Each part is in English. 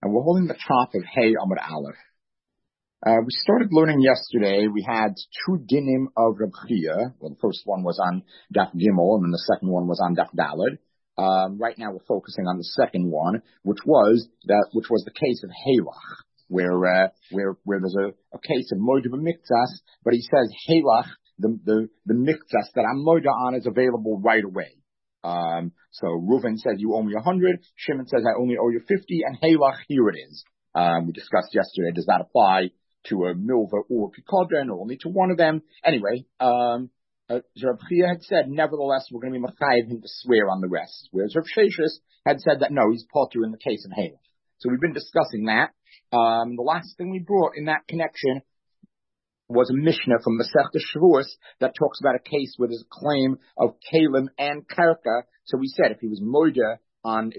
and we're holding the top of Hey Amud Aleph. We started learning yesterday. We had two dinim of Reb Chia. Well, the first one was on Daf Gimel, and then the second one was on Daf Daled. Right now we're focusing on the second one, which was the case of Halach, where there's a case of Moed B'Miktas, but he says Halach, the Miktas that I'm Moed on is available right away. So Reuven says you owe me 100, Shimon says I only owe you 50, and Halach, here it is. We discussed yesterday, does that apply to a milva or a pikadon, or only to one of them? Anyway, Rav Chia had said, nevertheless, we're going to be machayev him to swear on the rest. Whereas Rav Sheshes had said that no, he's potter in the case of Halach. So we've been discussing that. The last thing we brought in that connection was a Mishnah from Masechta Shavuos that talks about a case where there's a claim of kalim and karka. So we said if he was moida only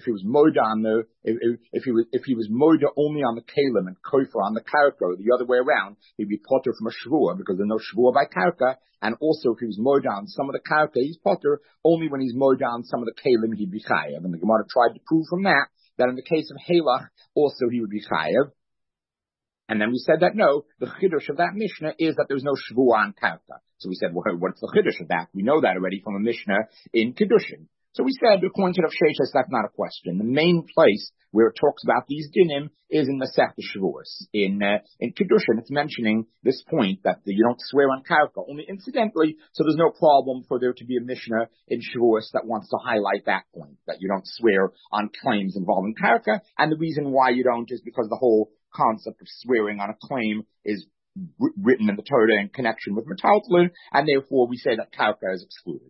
on the kalim and kofer on the karka, or the other way around, he'd be potter from a shvua because there's no shvua by karka. And also if he was moida on some of the karka, he's potter. Only when he's moida on some of the kalim, he'd be chayav. And the Gemara tried to prove from that in the case of Halach, also he would be chayav. And then we said that no, the chiddush of that Mishnah is that there's no shvua on karka. So we said, well, what's the chiddush of that? We know that already from a Mishnah in Kiddushin. So we said, according to Rav Sheshes, that's not a question. The main place where it talks about these dinim is in Masechta Shavuos. In Kiddushin, it's mentioning this point that you don't swear on karka, only incidentally, so there's no problem for there to be a Mishnah in Shavuos that wants to highlight that point, that you don't swear on claims involving karka, and the reason why you don't is because the whole concept of swearing on a claim is written in the Torah in connection with metaltalin, and therefore we say that karka is excluded.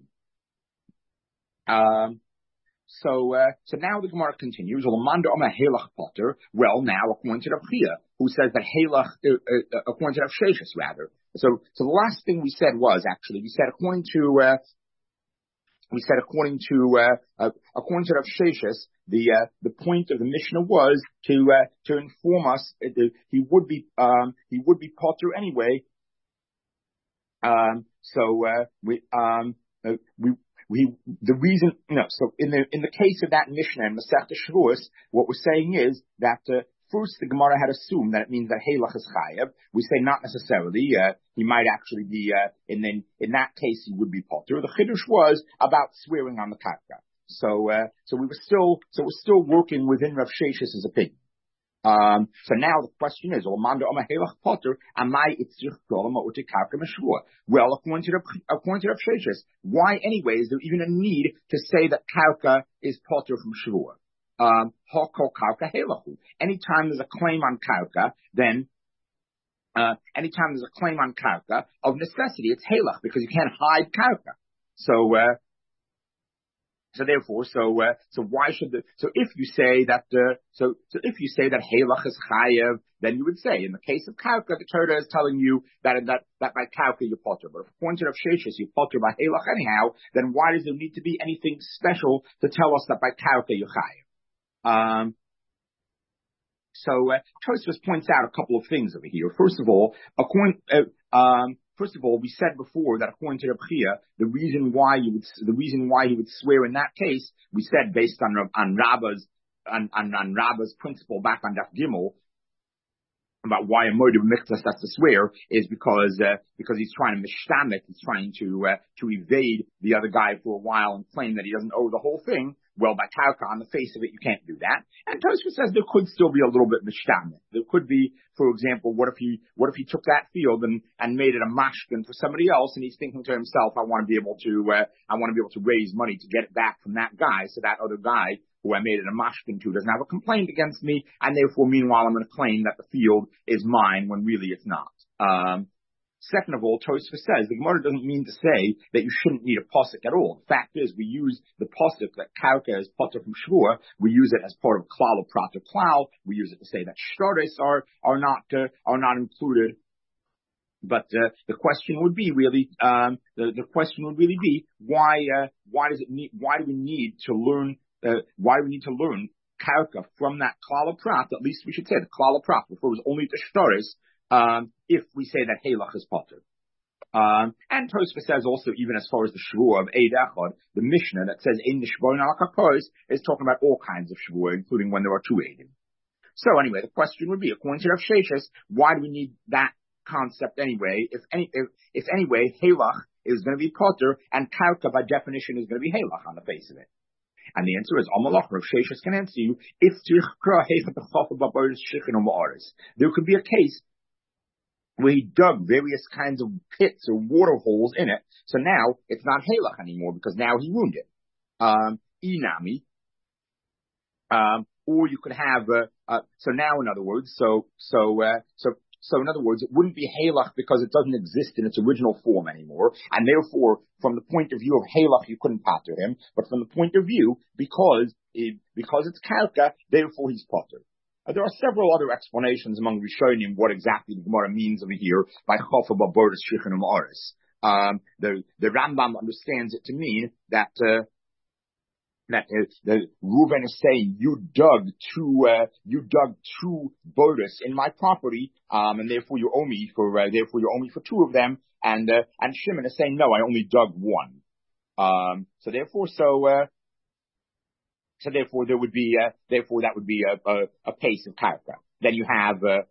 So now the Gemara continues. Well, now according to Rav Chia, who says that Halach, according to Rav Sheshes rather. So the last thing we said was actually according to Rav Sheshes, the point of the Mishnah was to inform us he would be potter anyway. So in the case of that Mishnah in Masechta Shavuos, what we're saying is that first the Gemara had assumed that it means that Halach is chayav. We say not necessarily. He might actually be, and then in that case he would be potter. The chiddush was about swearing on the karka. So we're still working within Rav Shesh's opinion. So now the question is, well, according to Rav Sheshes, why anyway is there even a need to say that karka is potter from shvua? Anytime there's a claim on karka, then anytime there's a claim on karka, of necessity it's halach because you can't hide karka. So why should if you say that halach is chayev, then you would say in the case of karka, the Torah is telling you that by karka you're potter. But if according to Rav Sheshes you're potter by halach anyhow, then why does there need to be anything special to tell us that by karka you're chayev? Tosfos points out a couple of things over here. First of all, we said before that according to Reb Chia, the reason why he would swear in that case, we said based on Rabba's principle back on Daf Gimel, about why a Moed B'Miktas has to swear is because he's trying to mishtamit, he's trying to evade the other guy for a while and claim that he doesn't owe the whole thing. Well, by karka, on the face of it, you can't do that. And Tosfos says there could still be a little bit mishtamit. There could be, for example, what if he took that field and made it a mashkin for somebody else, and he's thinking to himself, I want to be able to raise money to get it back from that guy, so that other guy who I made it a mashkin to doesn't have a complaint against me, and therefore, meanwhile, I'm going to claim that the field is mine when really it's not. Second of all, Tosfos says the Gemara doesn't mean to say that you shouldn't need a posuk at all. The fact is, we use the posuk that karka is potter from shvua. We use it as part of klal or prater klal. We use it to say that shtaris are not included. But the question would be really why do we need to learn karka from that klal or prat? At least we should say the klal or prat before it was only to shtaris. If we say that halach is potter. And Tosfos says also, even as far as the shvua of Eid Echad, the Mishnah that says in the shvua al kakos is talking about all kinds of shvua, including when there are two Eidim. So anyway, the question would be, according to Rav Sheshes, why do we need that concept anyway? If anyway, Halach is going to be potter, and Karka by definition is going to be Halach on the face of it. And the answer is, Amalach, Rav Sheshes can answer you, there could be a case where he dug various kinds of pits or water holes in it, so now it's not Halach anymore, because now he ruined it. Inami. Or you could have, so now in other words, so in other words, it wouldn't be Halach because it doesn't exist in its original form anymore, and therefore, from the point of view of Halach, you couldn't pater him, but from the point of view, because it's Karka, therefore he's potter. There are several other explanations among Rishonim what exactly the Gemara means over here by Chofa Baboris Shichin U'Maris. The Rambam understands it to mean that the Reuven is saying you dug two bodas in my property, and therefore you owe me for two of them, and Shimon is saying no, I only dug one. So therefore there would be that would be a pace of karka. Then you have the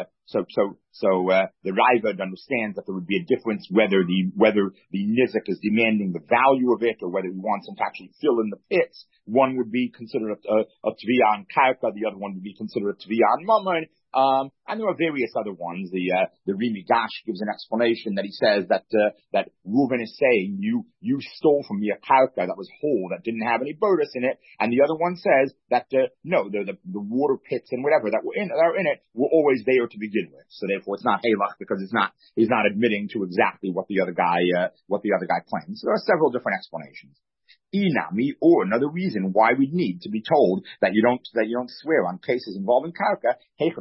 Raavad understands that there would be a difference whether the Nizak is demanding the value of it or whether he wants him to actually fill in the pits. One would be considered a Tviyah on Karka, the other one would be considered a Tviyah on Mammon. And there are various other ones. The Rimi Gash gives an explanation that he says that Reuven is saying you stole from me a karka that was whole, that didn't have any bodas in it, and the other one says that no, the water pits and whatever that are in it were always there to begin with. So therefore it's not Halach because he's not admitting to exactly what the other guy claims. So there are several different explanations. Inami, or another reason why we need to be told that you don't swear on cases involving karka.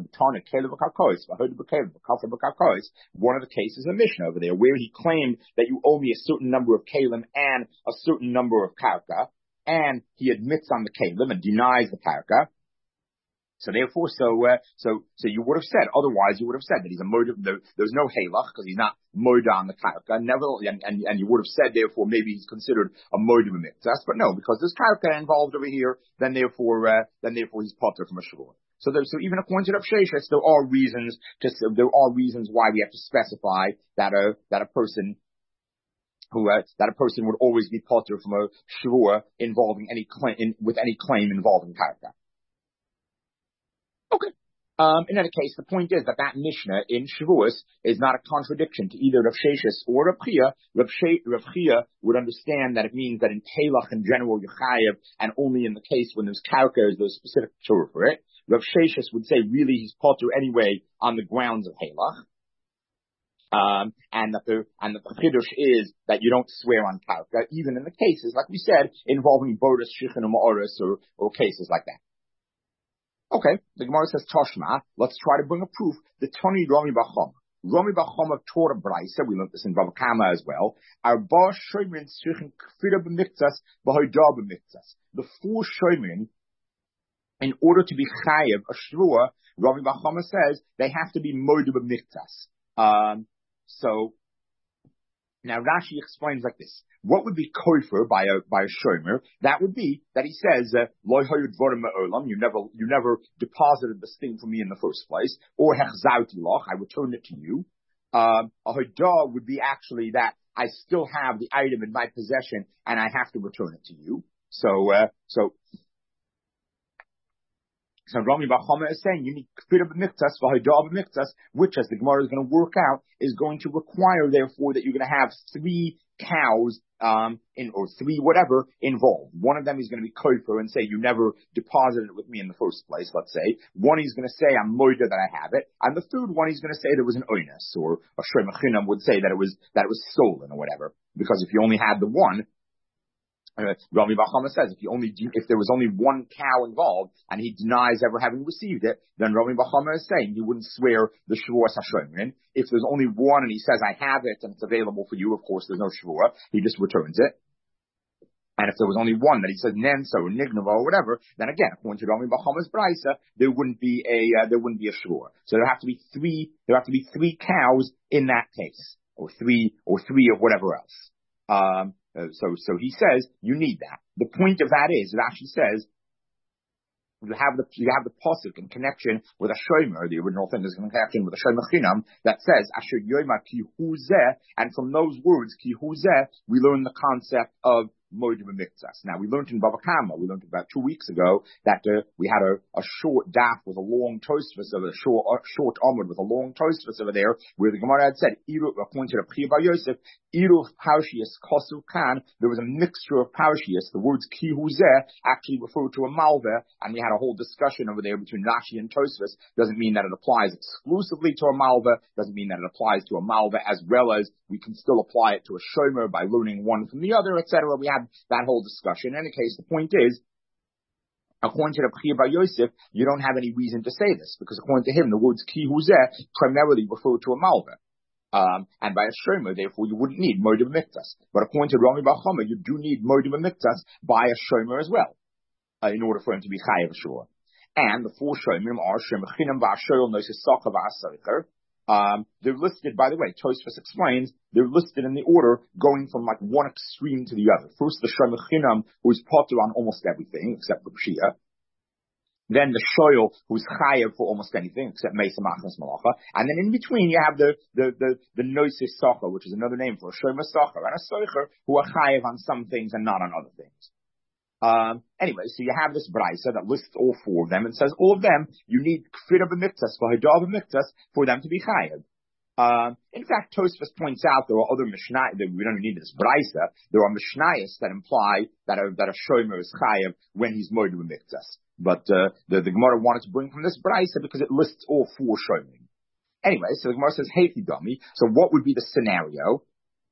One of the cases in Mishnah over there, where he claimed that you owe me a certain number of kalim and a certain number of karka, and he admits on the kalim and denies the karka. So therefore, so you would have said, otherwise you would have said that he's a murder, there's no halach, because he's not murder on the karka, and you would have said, therefore, maybe he's considered a murder mitzvah, but no, because there's karka involved over here, then therefore he's potter from a shvur. So even according to Rav Sheshes, there are reasons why we have to specify that a person would always be potter from a shvur involving any claim involving karka. Okay. In any case, the point is that Mishnah in Shavuos is not a contradiction to either Rav Sheshes or Rav Chia. Rav Chia would understand that it means that in Halach in general you're chayav, and only in the case when there's karka is the specific Torah for it. Rav Sheshes would say really he's potter anyway on the grounds of Halach. And that the chiddush is that you don't swear on karka, even in the cases, like we said, involving bodas, shichin, or ma'oris, or cases like that. Okay, the Gemara says Toshma. Let's try to bring a proof. The Toni Rami Bacham. Rami Bacham taught a brisa. We learned this in Bava Kama as well. Arba shoymin tzrichen kfira b'miktzas b'hoida b'miktzas. The four shoymin, in order to be chayev a shvua, Rami Bacham says they have to be moida b'miktzas. So now Rashi explains like this. What would be kofer by a shomer? That would be that he says, Lo hayud dvarim me'olam, you never deposited this thing for me in the first place, or hechzauti loch, I returned it to you. A hodah would be actually that I still have the item in my possession and I have to return it to you. So Rami Bachama is saying you need kfira b'miktzas v'hodah b'miktzas, which, as the Gemara is going to work out, is going to require, therefore, that you're going to have 3 cows, or 3 whatever involved. One of them is going to be kofer and say you never deposited it with me in the first place. Let's say one he's going to say I'm moida that I have it, and the third one he's going to say there was an oinus, or a shrei machinam would say that it was stolen or whatever. Because if you only had the one. Rami Bachama says if there was only one cow involved and he denies ever having received it, then Rami Bachama is saying he wouldn't swear the Shavuos HaShomrin. If there's only one and he says I have it and it's available for you, of course there's no Shavuot, he just returns it. And if there was only one that he says Nensa or Nignava or whatever, then again, according to Rami Bachama's brisa, there wouldn't be a Shavuot. So there have to be three cows in that case, or three of whatever else. So he says you need that. The point of that is, Rashi says, you have the pasuk in connection with a shomer. The original thing is in connection with a shomer chinam that says asher yoyma ki hu zeh, and from those words ki hu zeh we learn the concept of Moed B'Miktsas. Now, we learned in Bava Kama, we learned about 2 weeks ago, that we had a short daf with a long tosfos of a short Amud with a long tosfos over there, where the Gemara had said, according to the Pri Bar Yosef, Iruv Parshias Kosu Kan, there was a mixture of Parshias. The words Ki Hu Zeh actually refer to a Malveh, and we had a whole discussion over there between Rashi and Tosfos. Doesn't mean that it applies exclusively to a Malveh, doesn't mean that it applies to a Malveh, as well as we can still apply it to a Shomer by learning one from the other, etc. We had that whole discussion. In any case, the point is, according to the Pri Bar Yosef, you don't have any reason to say this, because according to him, the words Ki Hu Zeh primarily refer to a Malveh. And by a shomer, therefore, you wouldn't need Moed B'Miktsas. But according to Rami Bar Chama, you do need Moed B'Miktsas by a shomer as well, in order for him to be chayav shur. And the 4 shomerim are Shem Chinam V'Ashoyel Noises Sacha V'Asaricher. They're listed, by the way, Tosfos explains, they're listed in the order going from like one extreme to the other. First, the Shem Chinam, who's potter on almost everything, except for Pshia. Then the shoyel, who's chayav for almost anything except meisa machnas malacha, and then in between you have the noises sacha, which is another name for a shomer sacha, and a soicher who are chayav on some things and not on other things. Anyway, so you have this brisa that lists all 4 of them and says all of them you need kfir b'miktas for hidav b'miktas for them to be chayav. In fact, Tosfos points out there are other mishnayos that we don't need this brisa. There are mishnayos that imply that a shomer is chayav when he's moed b'miktas. But the Gemara wanted to bring from this brisa because it lists all 4 shomrim. Anyway, so the Gemara says, "Hey, dummy." So what would be the scenario?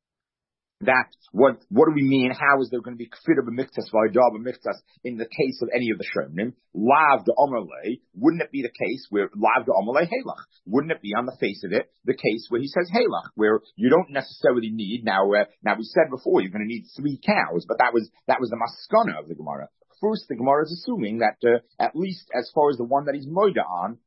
That what do we mean? How is there going to be kfir b'miktas v'hidav b'miktas in the case of any of the shomrim? Lav d'Amalei, wouldn't it be the case where lav d'Amalei halach? Wouldn't it be on the face of it the case where he says halach, where you don't necessarily need now we said before you're going to need 3 cows, but that was the maskana of the Gemara. First, the Gemara is assuming that at least as far as the one that he's moida on,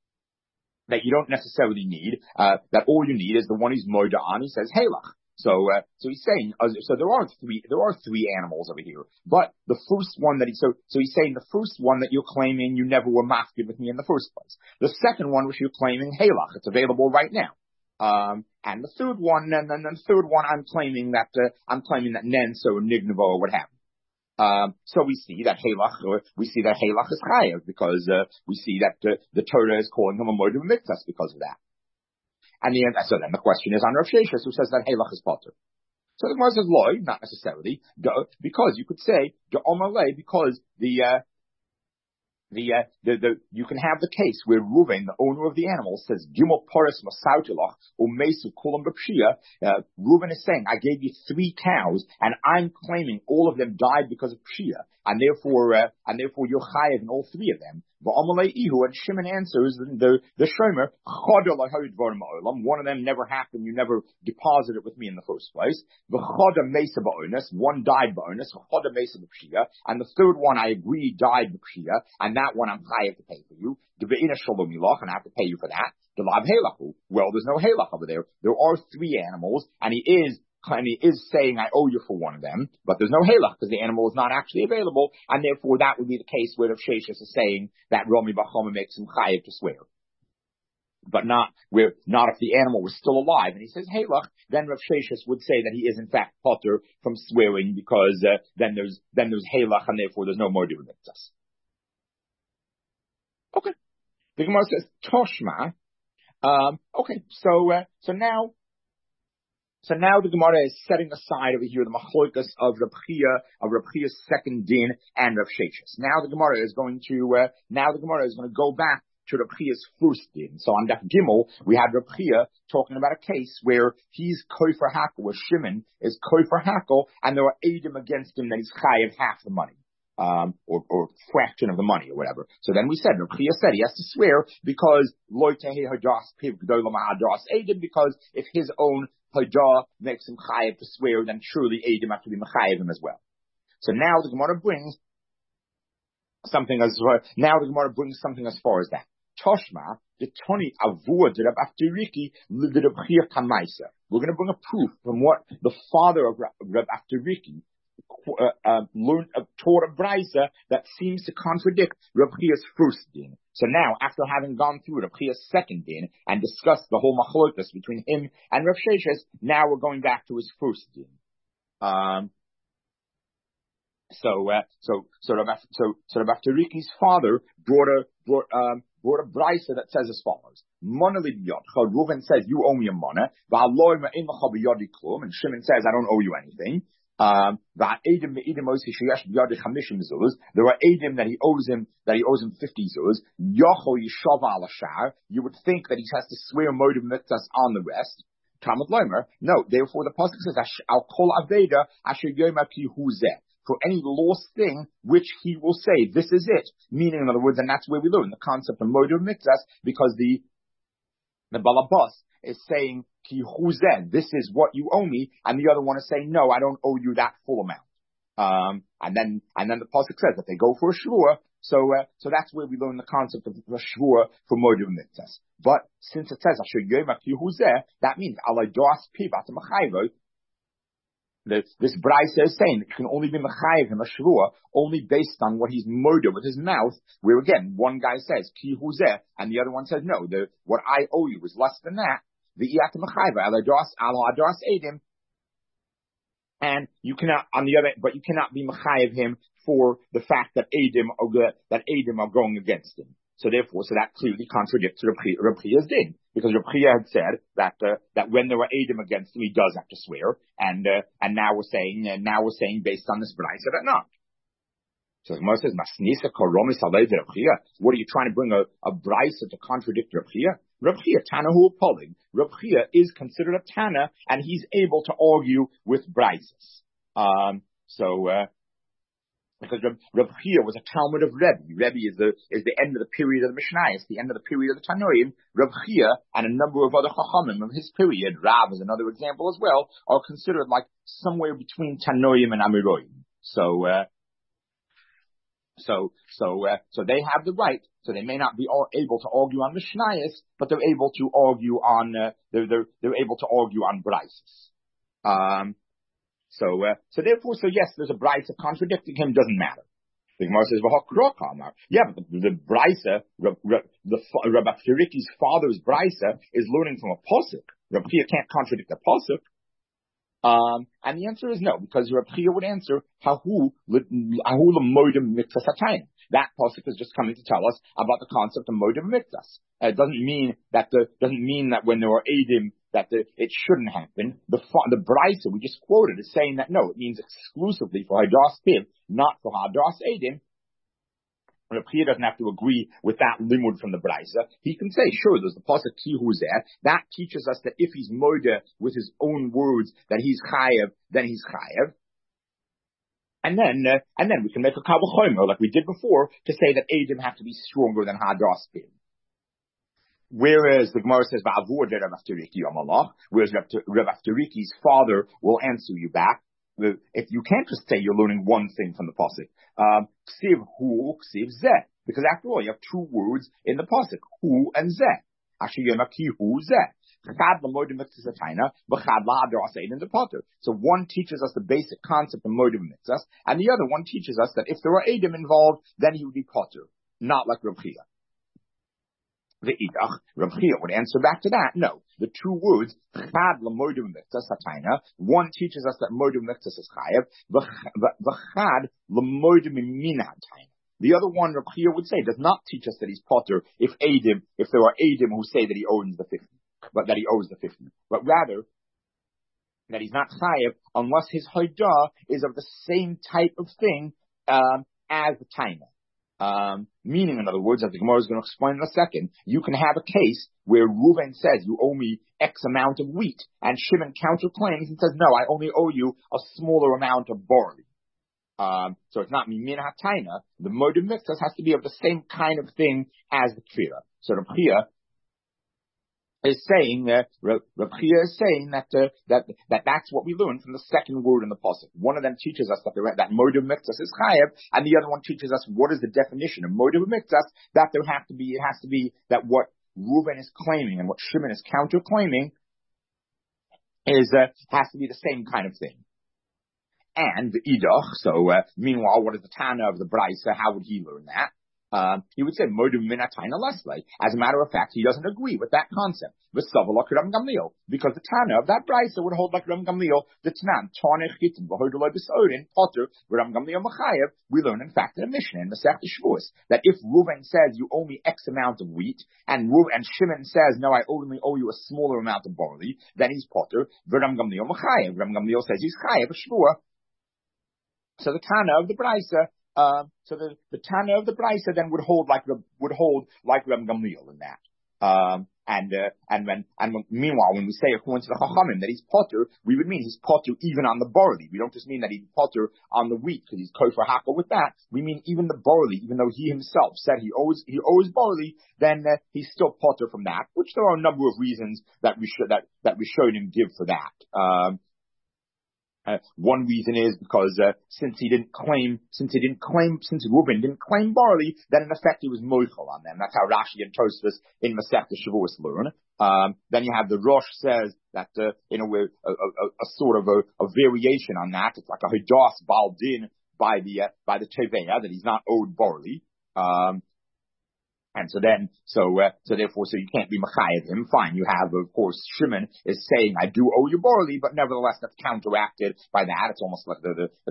that you don't necessarily need, that all you need is the one he's moida on. He says halach. So he's saying, so there are three animals over here, but the first one that so he's saying the first one that you're claiming you never were mafkid with me in the first place. The second one which you're claiming halach, it's available right now. And the third one, and then the third one I'm claiming that nen so nignavo or what have you. So we see that halach is chayav because we see that the Torah is calling him a moed b'miktas because of that. And so then the question is on Rav Sheshes, who says that halach is potter. So the Gemara says loy, not necessarily, because you could say because you can have the case where Reuven, the owner of the animal, says Gimel Paris Masautilach or Mesu Kulam B'Pshia. Reuven is saying, I gave you 3 cows, and I'm claiming all of them died because of Pshia, and therefore you're chayav in all 3 of them. And Shimon answers the shomer, one of them never happened, you never deposited with me in the first place. One died ba'onus, and the third one I agree died b'pshia, and that one I'm chayav to pay for you. And I have to pay you for that. Well, there's no halach over there. There are 3 animals, and he is saying I owe you for one of them, but there's no halach because the animal is not actually available, and therefore that would be the case where Rav Sheshes is saying that Rami Bar Chama makes him chayav to swear. But not if the animal was still alive, and he says halach, then Rav Sheshes would say that he is in fact potter from swearing because then there's halach, and therefore there's no moed b'miktas. Okay. The Gemara says Toshma. Okay, so now the Gemara is setting aside over here the machlokas of Reb Chia's second din and Rav Sheshes. Now the Gemara is going to go back to Reb Chia's first din. So on Daf Gimel we had Reb Chia talking about a case where he's kofer hakel, where Shimon is kofer hakel, and there are eidim against him that he's chayav half the money. Or fraction of the money or whatever. So then we said, Reb Chia said he has to swear because because if his own hajah makes him chayav to swear, then surely eidim have to be mechayav him as well. So now the Gemara brings something as far as that. Toshma, the Toni Avur de Reb Afteriki, the Reb Chia Kamaisa. We're going to bring a proof from what the father of Reb Afteriki taught a brisa that seems to contradict Reb Chia's first din. So now, after having gone through Reb Chia's second din and discussed the whole machlokas between him and Reb Sheshes, now we're going back to his first din. So Reb Aftariki's father brought a brisa that says as follows: Monali b'yodcha. Reuven says, "You owe me a mana." And Shimon says, "I don't owe you anything." There are edim that he owes him 50 zuz. You would think that he has to swear modim mitzvahs on the rest. Talmud Lomer, no. Therefore, the pasuk says, "Al kol aveda asher yoma ki hu zeh." For any lost thing which he will say, this is it. Meaning, in other words, and that's where we learn the concept of modim mitzvahs, because the balabas is saying, Ki huzen, this is what you owe me, and the other one is saying, no, I don't owe you that full amount. And then the pasuk says that they go for a shvua, so that's where we learn the concept of a shvua for modim mitzvahs. But since it says, Asher yoma ki huzeh, that means, alay doas pivat machayvot. This brisa is saying that you can only be mechayev him a shvua only based on what he's moder with his mouth. Where again, one guy says ki huzeh, and the other one says no. What I owe you is less than that. The iyat mechayev al adas edim, and you cannot but you cannot be mechayev him for the fact that edim are going against him. So that clearly contradicts Reb Chia's din, because Reb Chia had said that when there were edim against him, he does have to swear, and now we're saying based on this brisa that not. So the Gemara says, "Masnisa koromis alei Reb Chia." What are you trying to bring a brisa to contradict Reb Chia? Reb Chia Tanahu Polig. Reb Chia is considered a Tana, and he's able to argue with brisas. Because Reb Chia was a Talmud of Rebbe. Rebbe is the end of the period of the Mishnah. It's the end of the period of the Tanoim. Reb Chia and a number of other Chachamim of his period, Rav is another example as well, are considered like somewhere between Tanoim and Amiroim. So they have the right. So they may not be able to argue on Mishnayos, but they're able to argue on they're able to argue on brises. So yes, there's a brisa contradicting him, doesn't matter. The Gemara says, yeah, but the brisa, Reb Aftariki's father's brisa is learning from a pasuk. Reb Chia can't contradict a pasuk. And the answer is no, because Reb Chia would answer, Hahu l'modim mitzvahs hatayim. That pasuk is just coming to tell us about the concept of modim mitzvahs. It doesn't mean that when there are edim that it shouldn't happen. The brisa we just quoted is saying that no, it means exclusively for hadas piv, not for hadas edim. Reb Chia doesn't have to agree with that limud from the brisa. He can say, sure, there's the pasuk ki huzeh. That teaches us that if he's moder with his own words that he's chayev, then he's chayev. And then we can make a kal v'chomer like we did before to say that edim have to be stronger than hadas piv. Whereas the Gemara says, whereas Reb Aftariki's father will answer you back. If you can't just say you're learning one thing from the pasuk, ksiv hu, ksiv zeh, because after all you have two words in the pasuk, hu and zeh. Asher yoma ki hu zeh. So one teaches us the basic concept of modim mitzvahs, and the other one teaches us that if there are edim involved, then he would be potter, not like Reb Chia. Reb Chia would answer back to that. No, the two words chad l'modim mitzvahs hatayna. One teaches us that modim mitzvahs is chayev. V'chad l'modim mina hatayna. The other one, Reb Chia would say, does not teach us that he's potter if there are edim who say that he owns the 50, but that he owes the 50, but rather that he's not chayev unless his hodah is of the same type of thing as the taina. Meaning, in other words, as the Gemara is going to explain in a second, you can have a case where Reuven says, you owe me X amount of wheat, and Shimon counterclaims and says, no, I only owe you a smaller amount of barley. So it's not min hataina. The modim mitzvahs has to be of the same kind of thing as the kfira. So Reb Chia is saying that that's what we learn from the second word in the pasuk. One of them teaches us that modim mitzvahs is chayev, and the other one teaches us what is the definition of modim mitzvahs. That it has to be that what Reuven is claiming and what Shimon is counterclaiming has to be the same kind of thing. And the idach. So meanwhile, what is the Tana of the Brisa? How would he learn that? He would say, as a matter of fact, he doesn't agree with that concept. Because the Tana of that Brisa would hold like Ram Gamliel, the Tanan, we learn in fact in a Mishnah in Masechta Shavuos that if Reuven says you owe me X amount of wheat, and Shimon says no, I only owe you a smaller amount of barley, then he's potter. Ram Gamliel Machayev. Ram Gamliel says he's Chayev a Shvua. So the Tana of the Brisa. So the Tana of the Brisa then would hold like Reb Gamliel in that. Meanwhile, when we say according to the Chachamim that he's potter, we would mean he's potter even on the barley. We don't just mean that he's potter on the wheat because he's kosher hakol with that. We mean even the barley, even though he himself said he owes barley, then he's still potter from that. Which there are a number of reasons that we showed him give for that. One reason is because since Reuben didn't claim barley, then in effect he was moichel on them. That's how Rashi and Tosfos in Masechta Shavuos learn. Then you have the Rosh says that in a way a sort of a variation on that. It's like a hidas baldin by the teveya that he's not owed barley. And so therefore you can't be machayev him. Fine, you have, of course, Shimon is saying, I do owe you barley, but nevertheless that's counteracted by that. It's almost like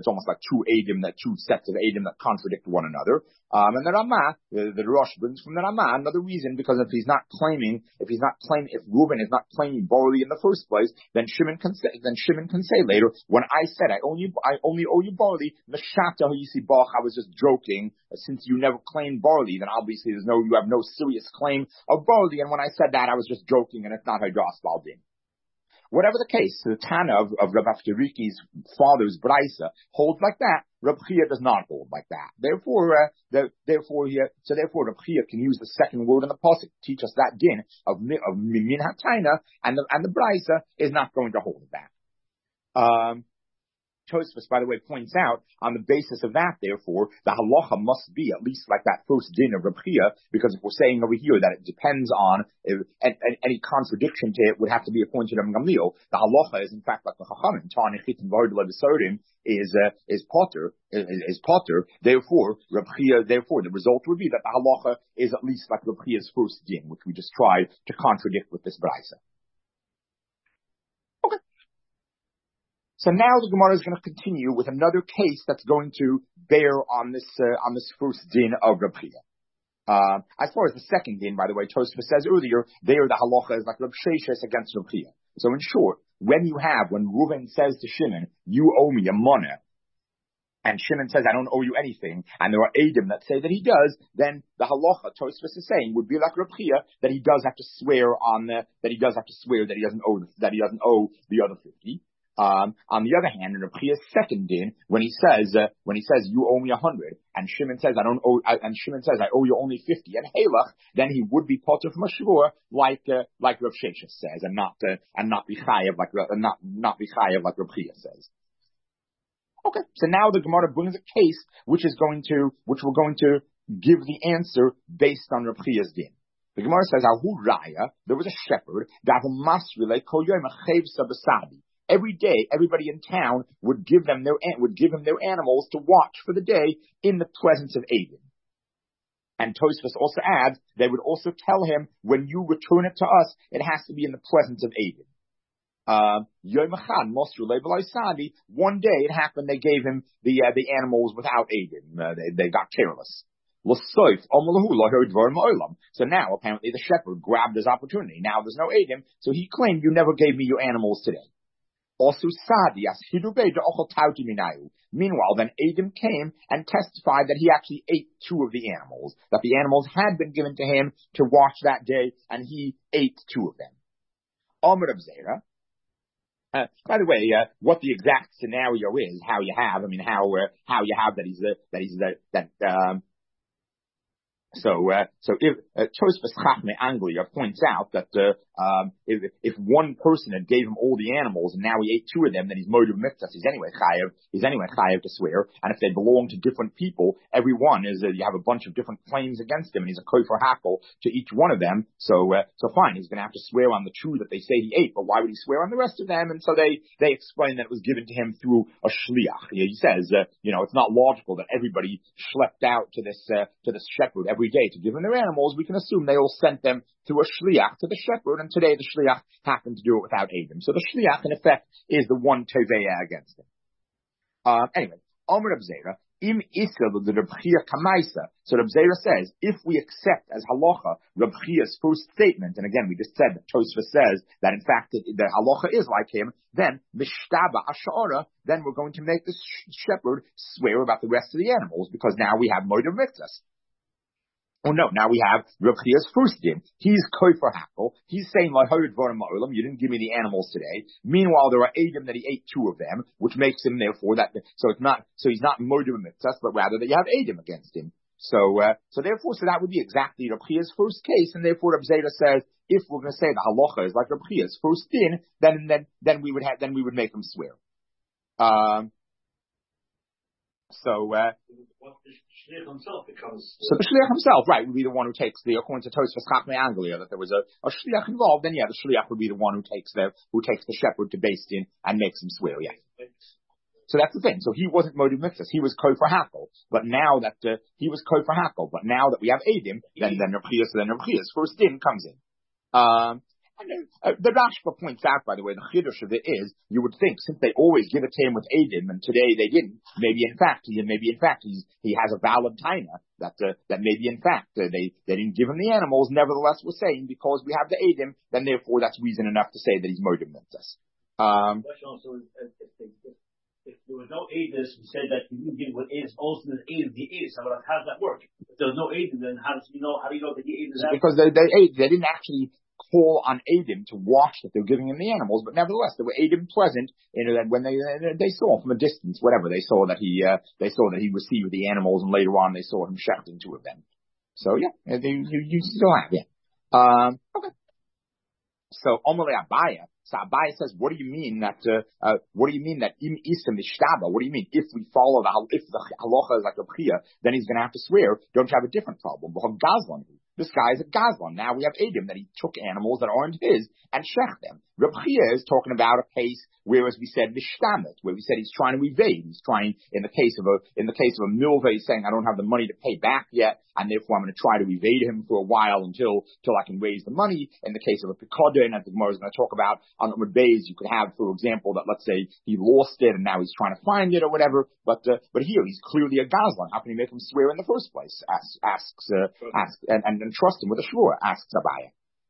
two sets of Eidim that contradict one another. And the Ramah, the Rosh brings from the Ramah another reason, because if Reuben is not claiming barley in the first place, then Shimon can say later, when I said I only owe you barley, Meshata Yisi Bach, I was just joking. Since you never claimed barley, then obviously you have no serious claim of barley, and when I said that, I was just joking, and it's not Hydras Baldin. Whatever the case, the Tana of Rav Avtariki's father's Brisa holds like that. Reb Chia does not hold like that. Therefore, Reb Chia can use the second word in the pasuk to teach us that din of Min HaTaina, and the Brisa is not going to hold that. Tosfos, by the way, points out on the basis of that, therefore, the halacha must be at least like that first din of Reb Chia, because if we're saying over here that it depends on any contradiction to it would have to be according to Reb Gamliel, the halacha is in fact like the Chachamim, Tanechit and Vardel Besodim is potter. Therefore, Reb Chia, the result would be that the halacha is at least like Reb Chia's first din, which we just tried to contradict with this brisa. So now the Gemara is going to continue with another case that's going to bear on this first din of Reb Chia. As far as the second din, by the way, Tosfos says earlier, there the halacha is like Reb Sheshes against Reb Chia. So in short, when Reuven says to Shimon, you owe me a money, and Shimon says, I don't owe you anything, and there are Eidim that say that he does, then the halacha, Tosfos is saying, would be like Reb Chia, that he does have to swear that he doesn't owe the other 50. On the other hand, in Reb Chia's second din, when he says you owe me 100, and Shimon says I owe you only 50, and Halach, then he would be potter from a shvur like Reb Sheshes says, and not be chayav like Reb Chia says. Okay, so now the Gemara brings a case which we're going to give the answer based on Reb Chia's din. The Gemara says, Ahu Raya, there was a shepherd, every day, everybody in town would give him their animals to watch for the day in the presence of Eidim. And Tosfos also adds, they would also tell him, when you return it to us, it has to be in the presence of Eidim. One day it happened, they gave him the animals without Eidim. They got careless. So now apparently the shepherd grabbed his opportunity. Now there's no Eidim, so he claimed, you never gave me your animals today. Also, meanwhile, then Eidim came and testified that he actually ate two of the animals, that the animals had been given to him to watch that day, and he ate two of them. Amr of Zera. By the way, what the exact scenario is, how you have that So if Tosfos Chachmei Anglia points out that if one person had gave him all the animals and now he ate two of them, then he's moed mitzvahs. He's anyway chayav to swear. And if they belong to different people, every one is you have a bunch of different claims against him, and he's a kofer hakel to each one of them. So fine, he's going to have to swear on the two that they say he ate, but why would he swear on the rest of them? And so they explain that it was given to him through a shliach. He says, it's not logical that everybody schlepped out to this shepherd every day to give them their animals. We can assume they all sent them through a shliach to the shepherd, and today the shliach happened to do it without Adam. So the shliach, in effect, is the one teveya against him. Anyway, Omer Reb Zera, im isa the Reb Chia kamaisa. So Reb Zera says, if we accept as halacha Reb Chia's first statement, and again we just said that Tosfos says that in fact the halacha is like him, then mishtaba ashara, then we're going to make the shepherd swear about the rest of the animals, because now we have moed mitzvahs. Oh no, now we have Reb Chia's first din. He's kofer hakel. He's saying, you didn't give me the animals today. Meanwhile, there are Adam that he ate two of them, which makes him therefore so he's not moed mitzvahs, but rather that you have Adam against him. So that would be exactly Reb Chia's first case, and therefore Reb Zera says, if we're going to say the halacha is like Reb Chia's first din, then we would make him swear. The shliach himself becomes. So the shliach himself, right, would be the one who takes according to Tosfos Chachmei Anglia, that there was a shliach involved. Then the shliach would be the one who takes the shepherd to Beis Din and makes him swear. Yeah. So that's the thing. So he wasn't moed mitzvahs. He was kofer hakel. But now that he was kofer hakel, but now that we have Adam, then Reb Chia's first din comes in. The Rashba points out, by the way, the chiddush of it is, you would think, since they always give it to him with Adam, and today they didn't, maybe in fact he has a valid taina that maybe in fact they didn't give him the animals. Nevertheless, we're saying because we have the Adam, then therefore that's reason enough to say that he's moed mitzvahs. If there was no Adis, we said that you didn't give what is also the Adis, the Adis. How does that work? If there was no Adis, then how do you know that the Adis? Because they didn't actually call on Adam to watch that they were giving him the animals, but nevertheless they were Adam present. When they saw from a distance, whatever they saw that he received the animals, and later on they saw him shechting two of them. So yeah, you still have okay. So Omalei Abaya. So Abaya says, what do you mean that im isa mishtaba? What do you mean if we follow if the halacha is like a Chia, then he's going to have to swear? Don't you have a different problem? Gazlan. This guy is a Gazlan. Now we have Adam that he took animals that aren't his and shech them. Reb Chia is talking about a case where, as we said, mishtamet, where we said he's trying to evade. He's trying, in the case of a milva, he's saying, I don't have the money to pay back yet, and therefore I'm going to try to evade him for a while until I can raise the money. In the case of a pikadon, as the Gemara is going to talk about on the Bays, you could have, for example, that let's say he lost it and now he's trying to find it or whatever. But here he's clearly a Gazlan. How can he make him swear in the first place? Asks and trust him with a shvur. Asks Abaya.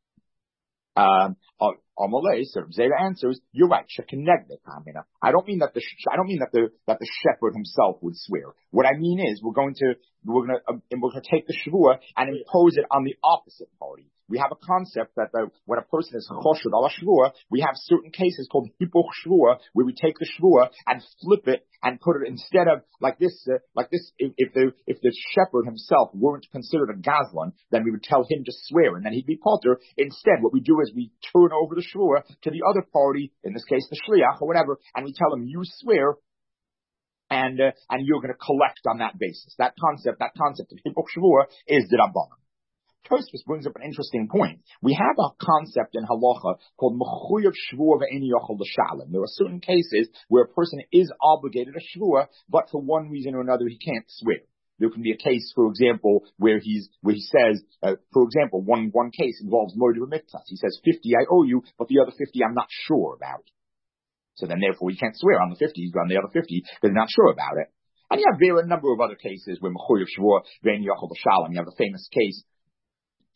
Amalei, so Zera answers, you're right. I don't mean that the shepherd himself would swear. What I mean is we're going to take the shvur and impose it on the opposite party. We have a concept that when a person is choshed ala shvur, we have certain cases called hipuch shvur, where we take the shvur and flip it and put it instead of like this. If the shepherd himself weren't considered a Gazlan, then we would tell him to swear, and then he'd be potter. Instead, what we do is we turn over the shvur to the other party, in this case the shliach or whatever, and we tell him, you swear, and you're going to collect on that basis. That concept of hipuch shvur is the Rabbanan. Tosfos brings up an interesting point. We have a concept in halacha called mechuyev shvur ve'eni yochel l'shalem. There are certain cases where a person is obligated a shvur, but for one reason or another he can't swear. There can be a case, for example, where he says, for example, one case involves moed mitzvahs. He says 50 I owe you, but the other 50 I'm not sure about. So then therefore he can't swear on the 50, he's on the other 50 because he's not sure about it. And there are a number of other cases where mechuyev shvur ve'eni yochel l'shalem. You have the famous case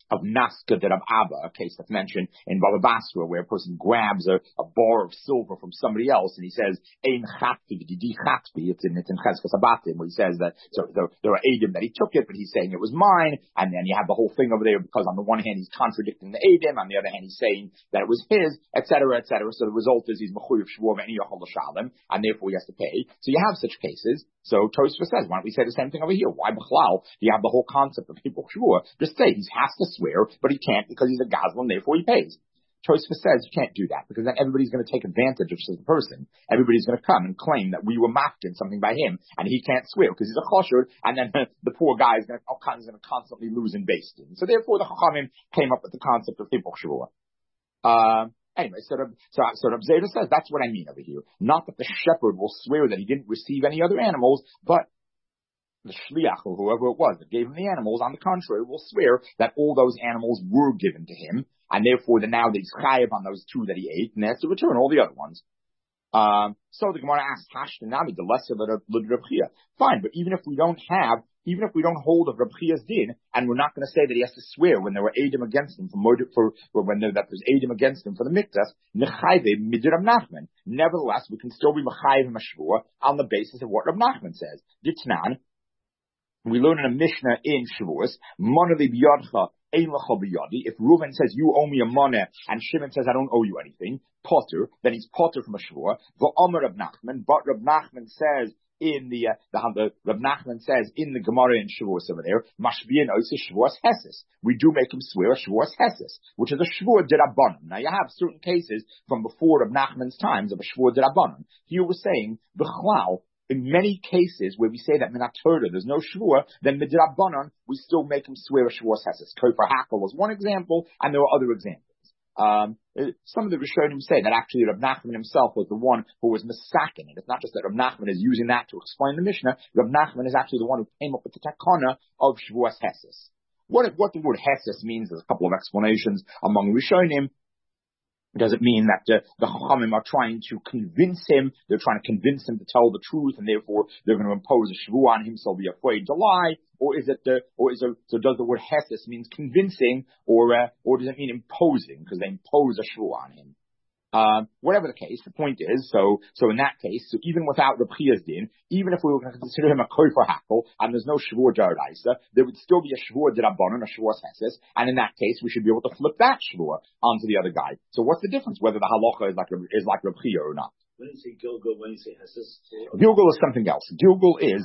of Naska de Rav Abba, a case that's mentioned in Baba Basra, where a person grabs a bar of silver from somebody else and he says, Ein chatpi v'didi chatpi, it's in Chezkas Abatim, where he says that, so there are Eidim that he took it, but he's saying it was mine, and then you have the whole thing over there, because on the one hand he's contradicting the Eidim, on the other hand he's saying that it was his, etc., etc., so the result is he's Mechuyev Shvuah Ve'eni Yochel L'Shalem, and therefore he has to pay. So you have such cases. So Tosfos says, why don't we say the same thing over here? Why B'chlal? You have the whole concept of Hipuch Shvuah. Just say he has to swear, but he can't because he's a Gazlan, therefore he pays. Tosfos says you can't do that because then everybody's going to take advantage of the person. Everybody's going to come and claim that we were mafkin something by him, and he can't swear because he's a chosher, and then the poor guy is going to constantly lose in Beis-Din. So therefore the Chachamim came up with the concept of Hipuch Shvuah. Anyway, so Rav Zera says that's what I mean over here. Not that the shepherd will swear that he didn't receive any other animals, but the shliach or whoever it was that gave him the animals, on the contrary, will swear that all those animals were given to him, and therefore now that he's chayav on those two that he ate, and has to return all the other ones. So the Gemara asks, Hashtanami, the lesser of Rav Chia. Fine, but even if we don't hold of Rav Chia's din, and we're not going to say that he has to swear when there were Eidim against him that there's Eidim against him for the Mikdas, Nechayve Midir Rav Nachman. Nevertheless, we can still be Mechayiv Mashvua on the basis of what Rav Nachman says. Ditnan, we learn in a Mishnah in Shavuos, Monali B'yadcha Ein L'cha B'yadi. If Reuven says you owe me a money, and Shimon says I don't owe you anything, Potter, then he's Potter from a Shavuah. V'omer Rav Nachman, but Rav Nachman says in the Rav Nachman says in the Gemara in Shavuos over there, Mashbiyan Ois Shavuos Heses. We do make him swear a Shavuos Heses, which is a Shavuah D'Rabbanan. Now you have certain cases from before Rav Nachman's times of a Shavuah D'Rabbanan. Here we're saying B'chlal. In many cases where we say that Minat Torah there's no Shavuah, then Midrabanan we still make him swear a Shavuos Heses. Kofer Hakel was one example, and there are other examples. Some of the Rishonim say that actually Rav Nachman himself was the one who was misaking it. It's not just that Rav Nachman is using that to explain the Mishnah. Rav Nachman is actually the one who came up with the takana of Shavuos Heses. What the word Heses means, there's a couple of explanations among Rishonim. Does it mean that the Chachamim are trying to convince him, they're trying to convince him to tell the truth, and therefore they're going to impose a Shavuah on him, so he'll be afraid to lie? Or does the word Heses means convincing, or does it mean imposing, because they impose a Shavuah on him? Whatever the case, the point is, so in that case, so even without Rav Chia's din, even if we were going to consider him a kofer hakel, and there's no Shavuah D'Oraisa, there would still be a Shavuah D'Rabbanan, a Shavuos Heses, and in that case, we should be able to flip that Shavuah onto the other guy. So what's the difference, whether the halacha is like Rav Chia or not? When you say Gilgal, when you say Heses? Gilgal is something else. Gilgal is,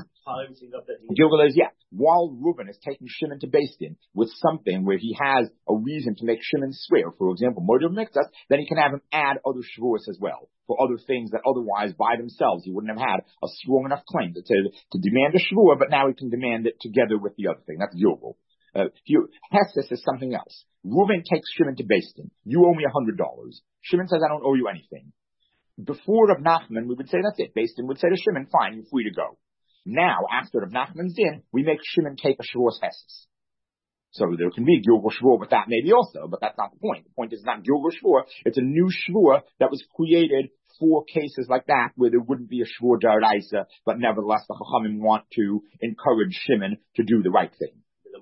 while Reuben is taking Shimon to Beis-Din with something where he has a reason to make Shimon swear, for example, Moed Mikdas, then he can have him add other Shavuos as well, for other things that otherwise by themselves he wouldn't have had a strong enough claim to demand a Shavuah, but now he can demand it together with the other thing. That's Gilgal. Heses is something else. Reuben takes Shimon to Beis-Din. You owe me $100. Shimon says, I don't owe you anything. Before Rav Nachman, we would say that's it. Beis-Din would say to Shimon, fine, you're free to go. Now, after Rav Nachman's din, we make Shimon take a Shavuos Heses. So there can be Gilgal Shavuah with that maybe also, but that's not the point. The point is not Gilgal Shavuah. It's a new Shavuah that was created for cases like that where there wouldn't be a Shavuah D'Oraisa, but nevertheless the Chachamim want to encourage Shimon to do the right thing.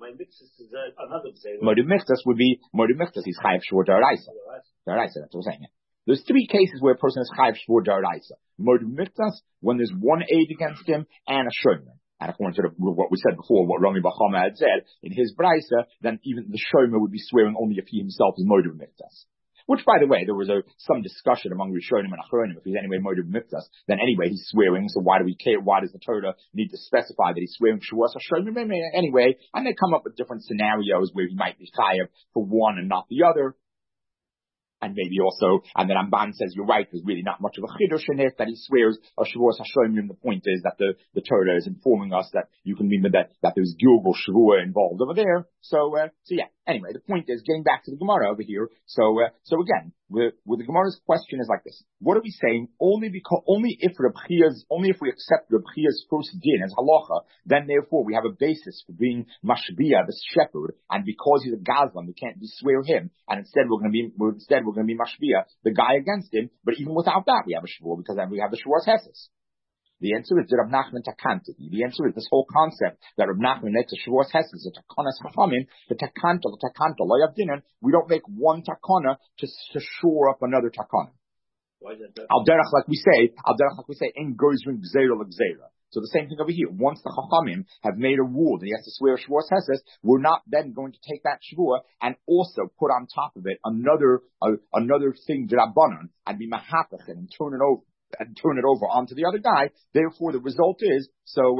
Moed Mikdas would be Moed Mikdas. He's Chayav Shavuah D'Oraisa. D'Oraisa, that's what I'm saying. There's three cases where a person is chayav Shavuah D'Oraisa. Moed Mikdas, when there's one aid against him, and a shomer. And according to what we said before, what Rami Bachama had said, in his brisa, then even the shomer would be swearing only if he himself is Moed Mikdas. Which, by the way, there was some discussion among Rishonim and Achronim. If he's anyway Moed Mikdas, then anyway he's swearing, so why do we care? Why does the Torah need to specify that he's swearing Shavuos HaShomer anyway? And they come up with different scenarios where he might be chayav for one and not the other. And maybe also, and then Ramban says, you're right, there's really not much of a chidush in it, that he swears a Shavuos HaShomer. The point is that the Torah is informing us that you can mean that there's Gilgal Shavuah involved over there. So yeah. Anyway, the point is, getting back to the Gemara over here, so again, with the Gemara's question is like this. What are we saying? Only if we accept Rav Chia's first din as halacha, then therefore we have a basis for being mashbiya, the shepherd, and because he's a gazlan, we can't swear him, and instead we're going to be mashbiya, the guy against him, but even without that we have a shavuah, because then we have the Shavuos Heses. The answer is Rav Nachman takanti. The answer is this whole concept that Rav Nachman makes a Shavuos Hesed, a takonas chachamim, the takanto, lo yavdinan. We don't make one takana to shore up another takana. Why is that? Al derech, like we say, in goes from gzeira l'gzeira. So the same thing over here. Once the chachamim have made a rule that he has to swear a Shavuos Hesed, we're not then going to take that Shavuah and also put on top of it another thing d'Rabbanan and be mahapach and turn it over onto the other guy. Therefore, the result is so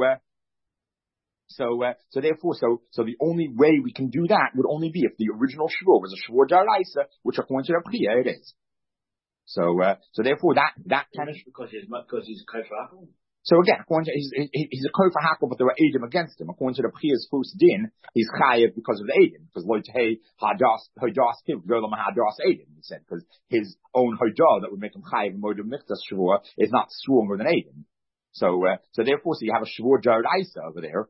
the only way we can do that would only be if the original Shavuah was a Shavuah Daraisa, which according to Rav Chia it is. So therefore that kind of because he's kafir. So again, according to he's a kofar hakel, but there were edim against him. According to the Chia's first din, he's chayiv because of the edim, because lo tehei hadas piv golam hadas edim. He said because his own hodah that would make him chayiv moed miktas shavua is not stronger than edim. So therefore, you have a shavua daraisa over there.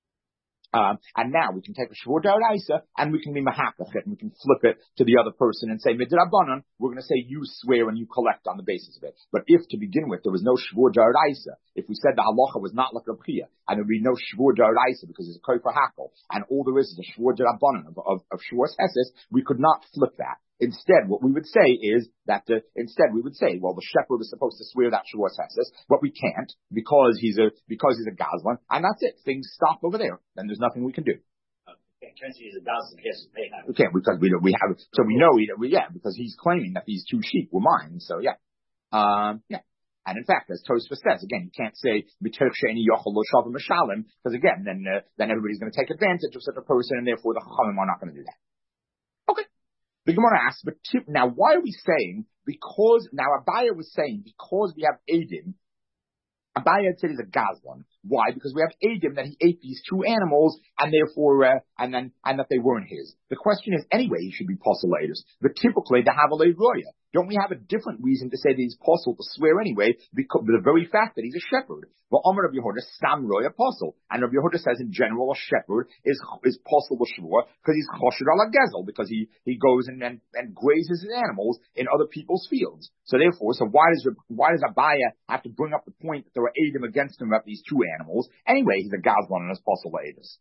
And now we can take a Shavuot Daraisa and we can be mahakach it and we can flip it to the other person and say midrabanan. We're going to say you swear and you collect on the basis of it. But if to begin with there was no Shavuot Daraisa, if we said the halacha was not like Rav Chia and there would be no Shavuot Daraisa because it's a kofar hakel and all there is a Shavuot Darabanan of Shavuos Hesed, we could not flip that. Instead, what we would say is that the shepherd is supposed to swear that Shavuos Hesed, but we can't because he's a Gazlan, and that's it. Things stop over there. Then there's nothing we can do. Can't say he's a Gazlan. He has to pay now. We can't because we have so we know because he's claiming that these two sheep were mine. So yeah. And in fact, as Tosfos says, again, you can't say because again, then everybody's going to take advantage of such a person, and therefore the Chachamim are not going to do that. Okay. The Gemara asks, but now why are we saying, because, now Abaya was saying, because we have Edim, Abaya said he's a Gazlan. Why? Because we have Edim that he ate these two animals, and therefore, and that they weren't his. The question is, anyway, he should be posulatus. But typically, the Havalei Roya. Don't we have a different reason to say that he's possible to swear anyway, because the very fact that he's a shepherd? Well, Amar Rabbi Yehuda, Stam Roya apostle. And Rabbi Yehuda says in general, a shepherd is possible Shavuah, because he's Choshed ala Gezel, because he goes and grazes his animals in other people's fields. So therefore, why does Abaya have to bring up the point that there were Edim against him about these two animals? Anyway, he's a Gazlan and his possible Edis.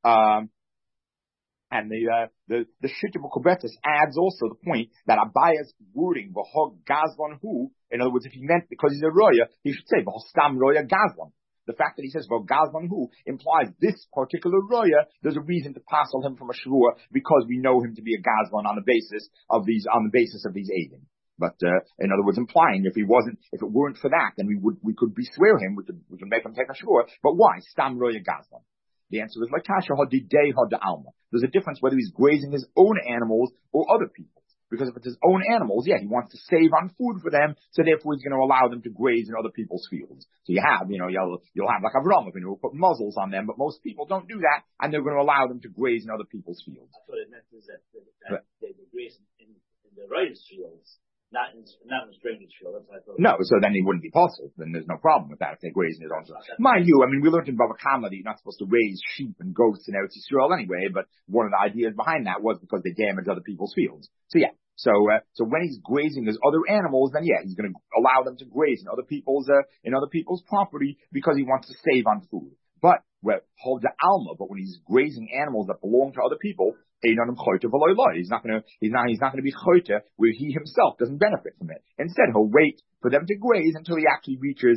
And the Shita B'Kubetis adds also the point that Abaya's wording, V'hog Gazlan hu, in other words, if he meant because he's a Roya, he should say, V'hostam Roya Gazlan. The fact that he says, V'hog Gazlan hu, implies this particular Roya, there's a reason to passel him from a Shavua, because we know him to be a Gazlan on the basis of these Eidim. But, in other words, implying if it weren't for that, then we could beswear him, we could make him take a Shavua. But why? Stam Roya Gazlan. The answer is like Kasha Hadidei Hada Alma. There's a difference whether he's grazing his own animals or other people's. Because if it's his own animals, he wants to save on food for them, so therefore he's going to allow them to graze in other people's fields. So you'll have like Avram, who put muzzles on them, but most people don't do that, and they're going to allow them to graze in other people's fields. That's what it meant is that they graze in the righteous fields. Not in the stranger's field. No, so then he wouldn't be possible. Then there's no problem with that if they graze in his own field. Mind you, I mean, we learned in Bava Kama that you're not supposed to raise sheep and goats in Eretz Yisrael anyway, but one of the ideas behind that was because they damage other people's fields. So yeah. So when he's grazing his other animals, then he's going to allow them to graze in other people's property because he wants to save on food. But hold the alma. But when he's grazing animals that belong to other people, he's not going to be choyte where he himself doesn't benefit from it. Instead, he'll wait for them to graze until he actually reaches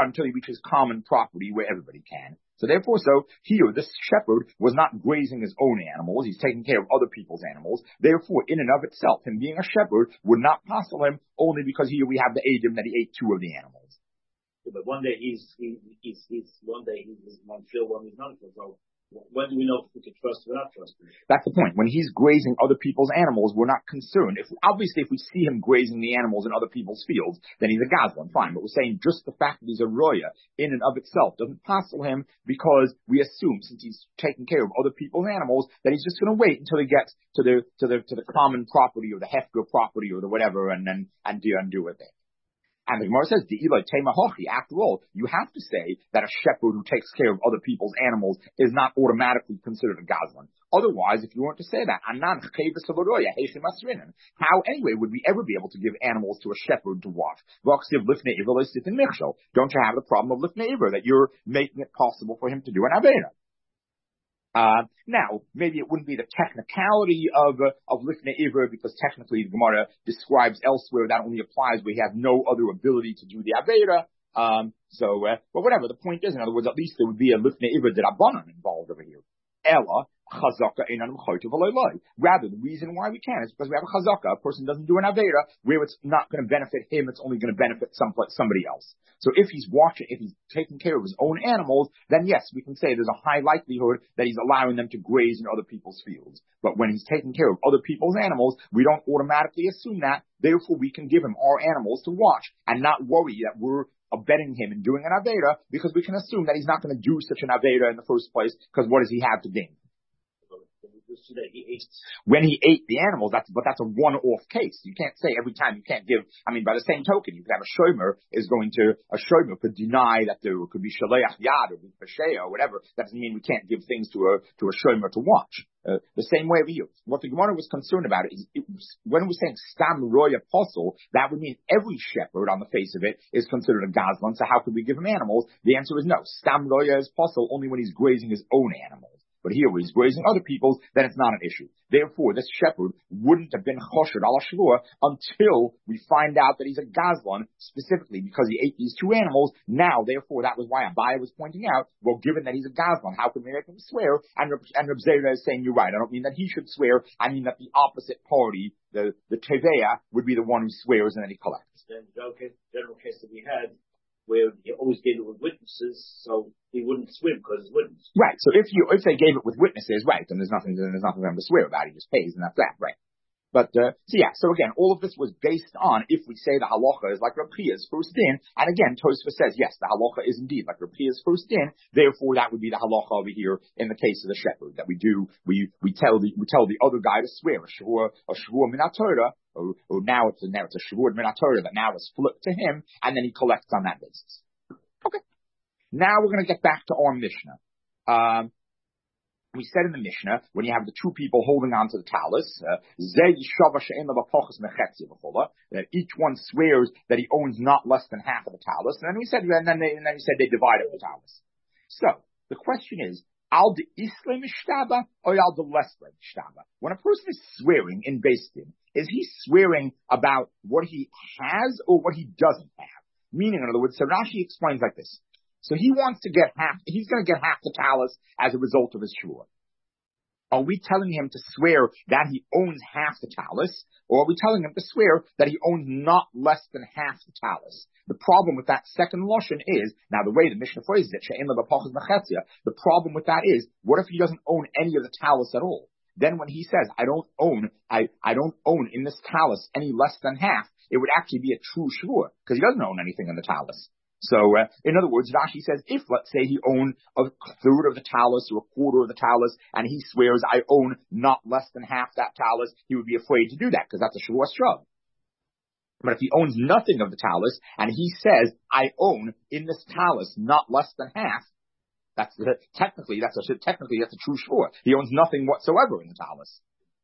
common property where everybody can. So therefore, here, this shepherd was not grazing his own animals. He's taking care of other people's animals. Therefore, in and of itself, him being a shepherd would not passel him only because here we have the Edim that he ate two of the animals. Yeah, but one day he's one field, one he's not. So when do we know if we can trust or not trust him? That's the point. When he's grazing other people's animals, we're not concerned. If we see him grazing the animals in other people's fields, then he's a Gazlan, fine. But we're saying just the fact that he's a Roya in and of itself doesn't passel him because we assume since he's taking care of other people's animals that he's just going to wait until he gets to the common property or the Hefker property or the whatever and do with it. And the Gemara says, after all, you have to say that a shepherd who takes care of other people's animals is not automatically considered a gazlan. Otherwise, if you weren't to say that, how anyway would we ever be able to give animals to a shepherd to watch? Don't you have the problem of lifnei iver, that you're making it possible for him to do an avera? Now, maybe it wouldn't be the technicality of lifnei iver, because technically the Gemara describes elsewhere that only applies where he has no other ability to do the avera. But whatever, the point is, in other words, at least there would be a lifnei iver d'Rabbanan involved over here. Ella, chazaka einam choytu v'lo loy. Rather, the reason why we can is because we have a chazaka. A person doesn't do an avera where it's not going to benefit him, it's only going to benefit somebody else. So if he's taking care of his own animals, then yes, we can say there's a high likelihood that he's allowing them to graze in other people's fields. But when he's taking care of other people's animals, we don't automatically assume that. Therefore, we can give him our animals to watch and not worry that we're abetting him in doing an avera, because we can assume that he's not going to do such an avera in the first place, because what does he have to gain? When he ate the animals, that's a one-off case. You can't say every time. You can't give. I mean, by the same token, you could have a shomer could deny that there could be shaleach yad or b'shea or whatever. That doesn't mean we can't give things to a shomer to watch. The same way over here. What the Gemara was concerned about is when we're saying stam roya apostle, that would mean every shepherd on the face of it is considered a gazlan. So how could we give him animals? The answer is no. Stam roya is apostle only when he's grazing his own animals. But here, when he's grazing other people's, then it's not an issue. Therefore, this shepherd wouldn't have been choshed ala shvua until we find out that he's a gazlan, specifically because he ate these two animals. Now, therefore, that was why Abaye was pointing out, well, given that he's a gazlan, how can we make him swear? And Reb Zera is saying, you're right. I don't mean that he should swear. I mean that the opposite party, the teveya, would be the one who swears and then he collects. Then the general case that we had, where you always gave it with witnesses, so he wouldn't swim because it's witnesses. Right. So if they gave it with witnesses, right, then there's nothing for them to swear about. He just pays, and that's that, right? But so again, all of this was based on if we say the halacha is like Reb Chia's first din, and again, Tosfos says yes, the halacha is indeed like Reb Chia's first din. Therefore, that would be the halacha over here in the case of the shepherd that we tell the other guy to swear a shvur min haTorah, or now it's a shvur min haTorah that now is flipped to him, and then he collects on that basis. Okay. Now we're going to get back to our Mishnah. We said in the Mishnah, when you have the two people holding on to the talus, that each one swears that he owns not less than half of the talus, and then he said they divide up the talus. So the question is, al de isle mishtaba or al de lesle mishtaba? When a person is swearing in Beis Din, is he swearing about what he has or what he doesn't have? Meaning, in other words, so Rashi explains like this. So he wants to get he's going to get half the talus as a result of his shvur. Are we telling him to swear that he owns half the talus, or are we telling him to swear that he owns not less than half the talus? The problem with that second lashon is, now the way the Mishnah phrases it, the problem with that is, what if he doesn't own any of the talus at all? Then when he says, I don't own in this talus any less than half, it would actually be a true shvur, because he doesn't own anything in the talus. So, in other words, Rashi says, if, let's say, he owned a third of the talus or a quarter of the talus, and he swears, I own not less than half that talus, he would be afraid to do that, because that's a shavua shrub. But if he owns nothing of the talus, and he says, I own in this talus not less than half, technically that's a true shavua. He owns nothing whatsoever in the talus.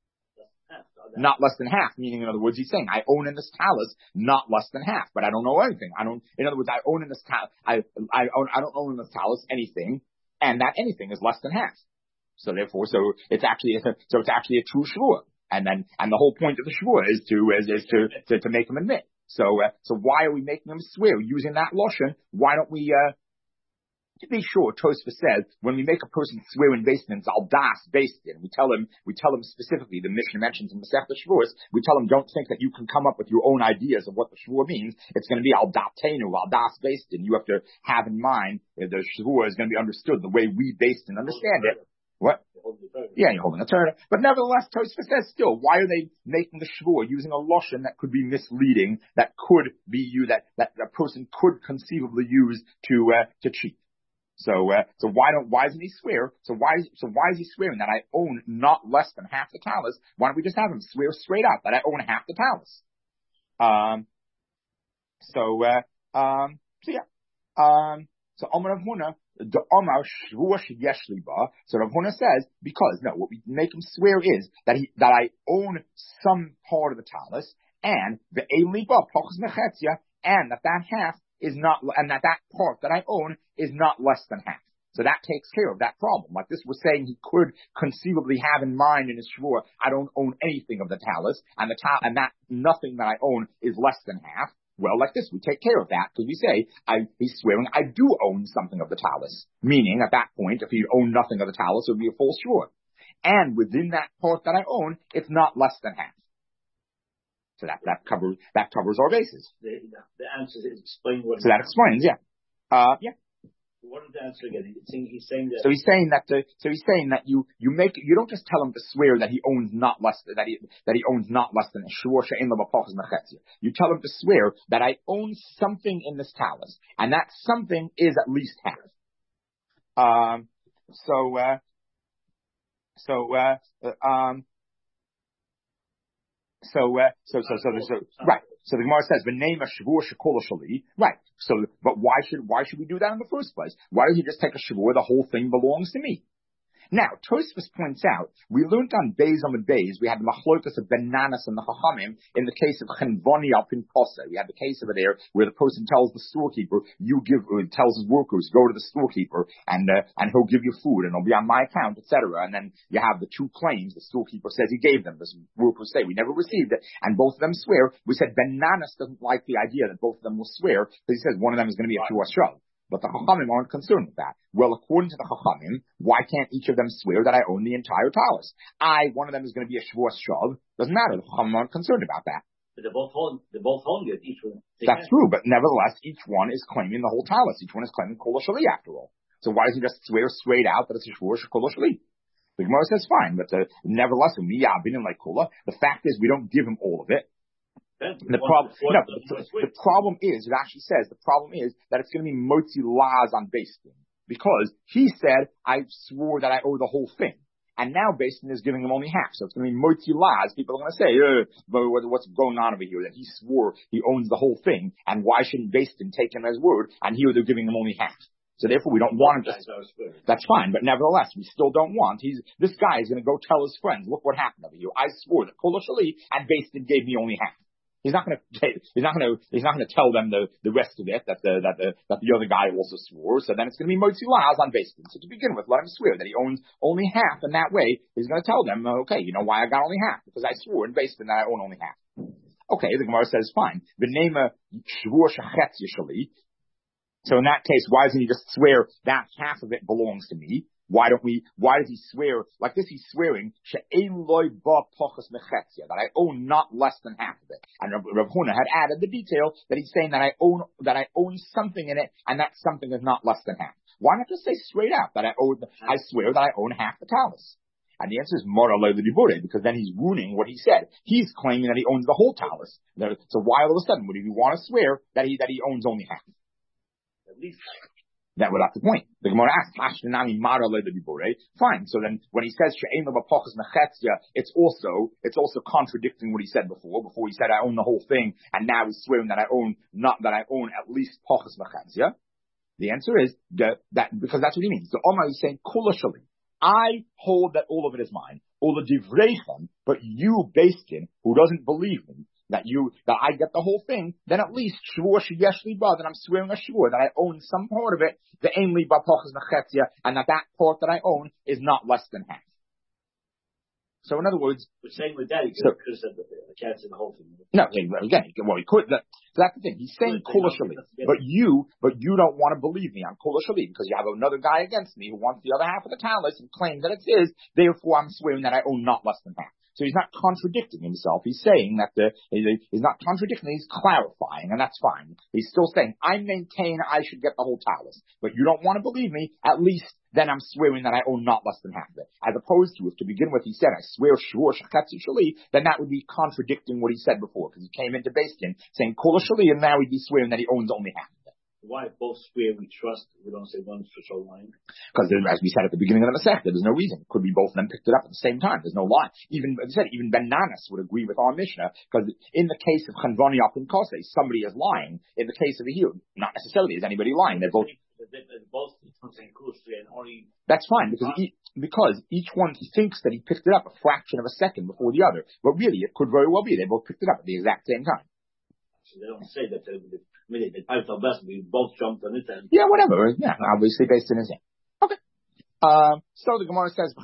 Not less than half, meaning, in other words, he's saying, I own in this talus not less than half, but I don't know anything. In other words, I own in this talus, I don't own in this talus anything, and that anything is less than half. So therefore, it's actually a true shvur. And the whole point of the shvur is to make him admit. So why are we making him swear using that lashon? Why don't we, to be sure, Tosfos says, when we make a person swear in Beis Din, it's al das Beis Din. We tell him specifically, the Mishnah mentions in Masechta Shavuos, we tell him, don't think that you can come up with your own ideas of what the Shavuot means. It's going to be al datenu, al das Beis Din. You have to have in mind that the Shavuot is going to be understood the way we Beis Din understand it. What? Yeah, you're holding a Torah. But nevertheless, Tosfos says still, why are they making the Shavuot using a lashon that could be misleading, that could be that a person could conceivably use to cheat? So why doesn't he swear? So why is he swearing that I own not less than half the talus? Why don't we just have him swear straight out that I own half the talus? So Amar Rav Huna, the Amar Shvur Sheyesh Liba. So Rav Huna says, because no, what we make him swear is that I own some part of the talus, and the Liba Pachas Mechetzia, and that half is not, and that part that I own is not less than half. So that takes care of that problem. Like this was saying, he could conceivably have in mind in his shvur, I don't own anything of the talus, and that nothing that I own is less than half. Well, like this, we take care of that because we say, he's swearing, I do own something of the talus. Meaning, at that point, if he owned nothing of the talus, it would be a full shvur. And within that part that I own, it's not less than half. So that covers our bases. The answer is explain what. So that explains, yeah. What is the answer again? He's saying that. So he's saying that you don't just tell him to swear that he owns not less than a shvur she'ein lo b'pachas mechetzia. You tell him to swear that I own something in this talus, and that something is at least half. Right. So the Gemara says, "V'nei shvur shekol shali." Right. So, but why should we do that in the first place? Why don't you just take a shvur? The whole thing belongs to me. Now, Tosfos points out, we learned on Beis Amud Beis, we had the machlokas of Benanas and the Chachamim in the case of Chenvoni al Pin Poseh. We had the case over there where the person tells the storekeeper, tells his workers, go to the storekeeper and he'll give you food and it'll be on my account, etc. And then you have the two claims. The storekeeper says he gave them. The workers say we never received it, and both of them swear. We said Benanas doesn't like the idea that both of them will swear because he says one of them is going to be a Shua Shrav. But the Chachamim aren't concerned with that. Well, according to the Chachamim, why can't each of them swear that I own the entire talus? One of them is going to be a Shavuos Shav. Doesn't matter. The Chachamim aren't concerned about that. But they're both holding it, each one. That's true, but nevertheless, each one is claiming the whole talus. Each one is claiming Kol Shali after all. So why does he just swear straight out that it's a Shavuos Kol Shali? The Gemara says fine, but nevertheless, the fact is we don't give him all of it. The problem is, it actually says, the problem is that it's going to be motzi las on Beis Din. Because he said, I swore that I owe the whole thing. And now Beis Din is giving him only half. So it's going to be motzi las. People are going to say, what's going on over here? That he swore he owns the whole thing. And why shouldn't Beis Din take him as word? And here they're giving him only half. So therefore we don't want him to. That's fine, but nevertheless, we still don't want. This guy is going to go tell his friends, look what happened over here. I swore that Kol Shali and Beis Din gave me only half. He's not going to tell them the rest of it that the other guy also swore. So then it's going to be motzi las on Beis Din. So to begin with, let him swear that he owns only half, and that way he's going to tell them, okay, you know why I got only half? Because I swore in Beis Din that I own only half. Okay, the Gemara says fine. V'nei shvur shechetzia shali. So in that case, why doesn't he just swear that half of it belongs to me? Why does he swear like this? He's swearing she'ein loy ba pachas mechetzia, that I own not less than half of it. And Rav Huna had added the detail that he's saying that I own something in it, and that something is not less than half. Why not just say straight out that I swear that I own half the talus? And the answer is mora lo l'dibure, because then he's ruining what he said. He's claiming that he owns the whole talus. So why all of a sudden would he want to swear that he owns only half? At least. That would have the point. The Gemara asks, Hashtanami Mara le Dibore. Fine. So then when he says She'ein lo b'pachas mechetzia, it's also contradicting what he said before. Before he said I own the whole thing, and now he's swearing that I own at least pachas mechetzia. The answer is that because that's what he means. So Omar is saying Kula Shali. I hold that all of it is mine. Ola divreichem, but you, Beis Din, who doesn't believe me, that I get the whole thing, then at least shvur sheyesh liba, that I'm swearing a shvur that I own some part of it, the ein liba pachas mechetzia, and that part that I own is not less than half. So in other words, we're saying with that, he could have said that I can't say the whole thing. No, again, he could. So that's the thing. He's saying kol shali, but you don't want to believe me on kol shali because you have another guy against me who wants the other half of the talus and claims that it's his. Therefore, I'm swearing that I own not less than half. So he's not contradicting himself. He's saying that he's not contradicting. He's clarifying, and that's fine. He's still saying, I maintain I should get the whole talus, but you don't want to believe me. At least then I'm swearing that I own not less than half of it. As opposed to if to begin with he said I swear shvur shechetzi shali, then that would be contradicting what he said before because he came into Beis Din saying kol shali, and now he'd be swearing that he owns only half of it. Why both swear we trust? We don't say one's for so lying. Because as we said at the beginning of the Masechta, there's no reason. It could be both of them picked it up at the same time. There's no lie. Even, as I said, even Ben Nanas would agree with our Mishnah, because in the case of Chanvani Apin Kose, somebody is lying. In the case of a Yehud, not necessarily is anybody lying. They're both that's fine, because each one thinks that he picked it up a fraction of a second before the other. But really, it could very well be they both picked it up at the exact same time. So they don't say that they piped our best, we both jumped on it. And yeah, whatever. Yeah, obviously based in his name. Okay. So the Gemara says,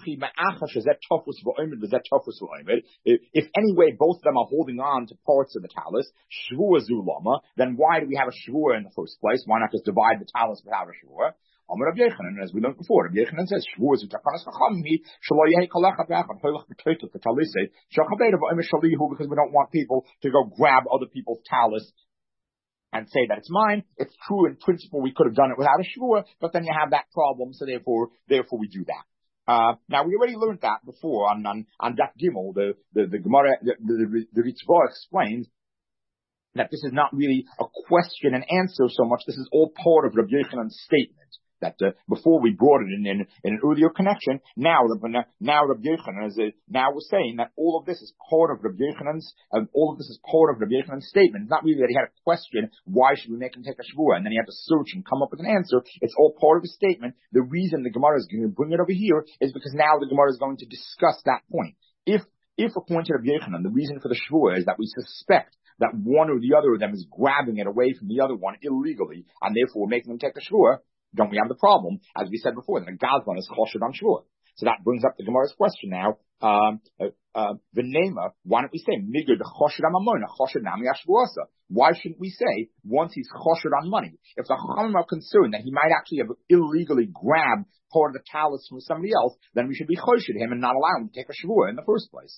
if anyway both of them are holding on to parts of the talus, shvua zulama, then why do we have a shvua in the first place? Why not just divide the talus without a shvua? Amar Rabbi Yochanan, as we learned before, Rabbi Yochanan says, shvua zutakanas chachamim shelo yehi kolach abachad holach b'toituk v'talisei shachabeda v'omer shalihu, because we don't want people to go grab other people's talus and say that it's mine. It's true in principle we could have done it without a shvua, but then you have that problem, so therefore we do that. Now we already learned that before on Daf Gimel. The Gemara, the Ritzvah explains that this is not really a question and answer so much. This is all part of Rabbi Yochanan's statement. That before we brought it in an earlier connection, now Rabbi Yochanan now we're saying that all of this is part of Rabbi Yochanan's statement. It's not really that he had a question, why should we make him take a shvua, and then he had to search and come up with an answer. It's all part of the statement. The reason the Gemara is going to bring it over here is because now the Gemara is going to discuss that point. If according to Rabbi Yochanan, the reason for the shvua is that we suspect that one or the other of them is grabbing it away from the other one illegally, and therefore we're making them take a shvua, don't we have the problem, as we said before, that a gazlan is choshed on shvua. So that brings up the Gemara's question now. V'nema, why don't we say migud choshed on mamona, choshed nami ashvuasa? Why shouldn't we say once he's choshed on money? If the Chachamim are concerned that he might actually have illegally grabbed part of the talus from somebody else, then we should be choshed him and not allow him to take a shvua in the first place.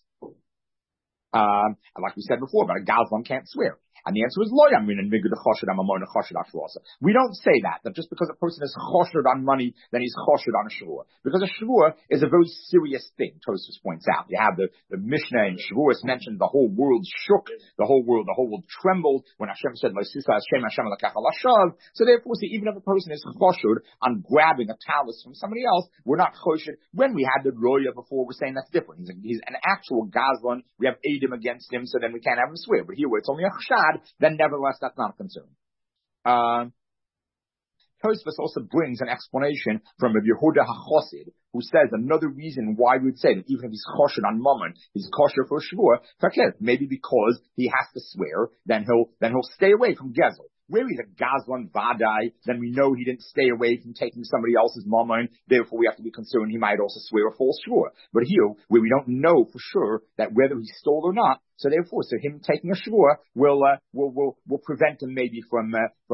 Like we said before, but a gazlan can't swear. And the answer is lo yamin and migud choshed on mamona choshed ashvuasa. We don't say that just because a person is choshed on money, then he's choshed on a shvua. Because a shvua is a very serious thing, Tosfos points out. You have the Mishnah in Shavuos mentioned the whole world shook, the whole world trembled when Hashem said, so therefore, see, even if a person is choshed on grabbing a talus from somebody else, we're not choshed. When we had the roya before, we're saying that's different. He's an actual gazlan. We have edim against him, so then we can't have him swear. But here, where it's only a chshad, then nevertheless that's not a concern. Tosfos also brings an explanation from Rabbi Yehuda HaChossid, who says another reason why we would say that even if he's kosher on mammon, he's kosher for shvua. Maybe because he has to swear, then he'll stay away from gezel. Where he's a gazlan vadai, then we know he didn't stay away from taking somebody else's mammon. Therefore, we have to be concerned he might also swear a false shvua. But here, where we don't know for sure that whether he stole or not, so therefore, him taking a shvua will prevent him maybe from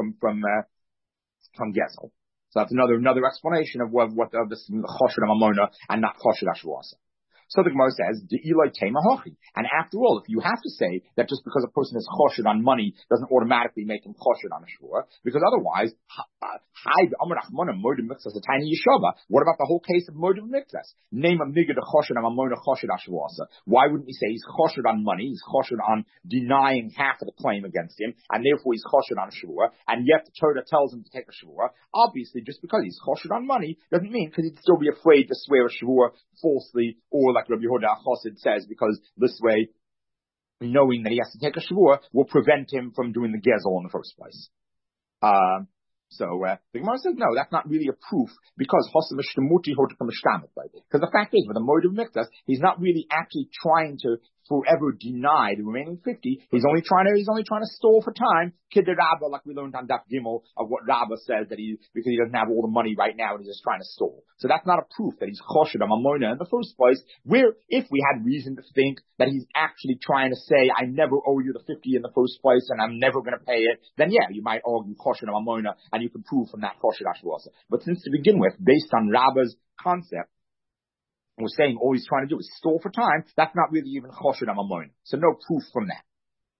gezel. So that's another explanation of what this choshed mamona and not choshed ashvuasa. So the Gemara says, and after all, if you have to say that just because a person is choshed on money doesn't automatically make him choshed on a shvua, because otherwise, what about the whole case of modim miktas? Name a migud choshed on mamona choshed ashvuasa. Why wouldn't we say he's choshed on money, he's choshed on denying half of the claim against him, and therefore he's choshed on a shvua, and yet the Torah tells him to take a shvua? Obviously, just because he's choshed on money doesn't mean because he'd still be afraid to swear a shvua falsely, or like Rabbi Yehuda HaChossid says, because this way, knowing that he has to take a shvua will prevent him from doing the gezel in the first place. So the Gemara says, no, that's not really a proof, because the fact is, with a motive miktas, he's not really actually trying to forever deny the remaining 50. He's only trying to stall for time. Kidder Rabba, like we learned on Daf Gimel, of what Rabba says, that because he doesn't have all the money right now and he's just trying to stall. So that's not a proof that he's choshed on mamona in the first place. Where if we had reason to think that he's actually trying to say, I never owe you the 50 in the first place and I'm never going to pay it, then yeah, you might argue choshed on mamona and you can prove from that choshed ashvuasa. But since to begin with, based on Rabba's concept, we're saying all he's trying to do is stall for time, that's not really even choshed on mamon. So no proof from that.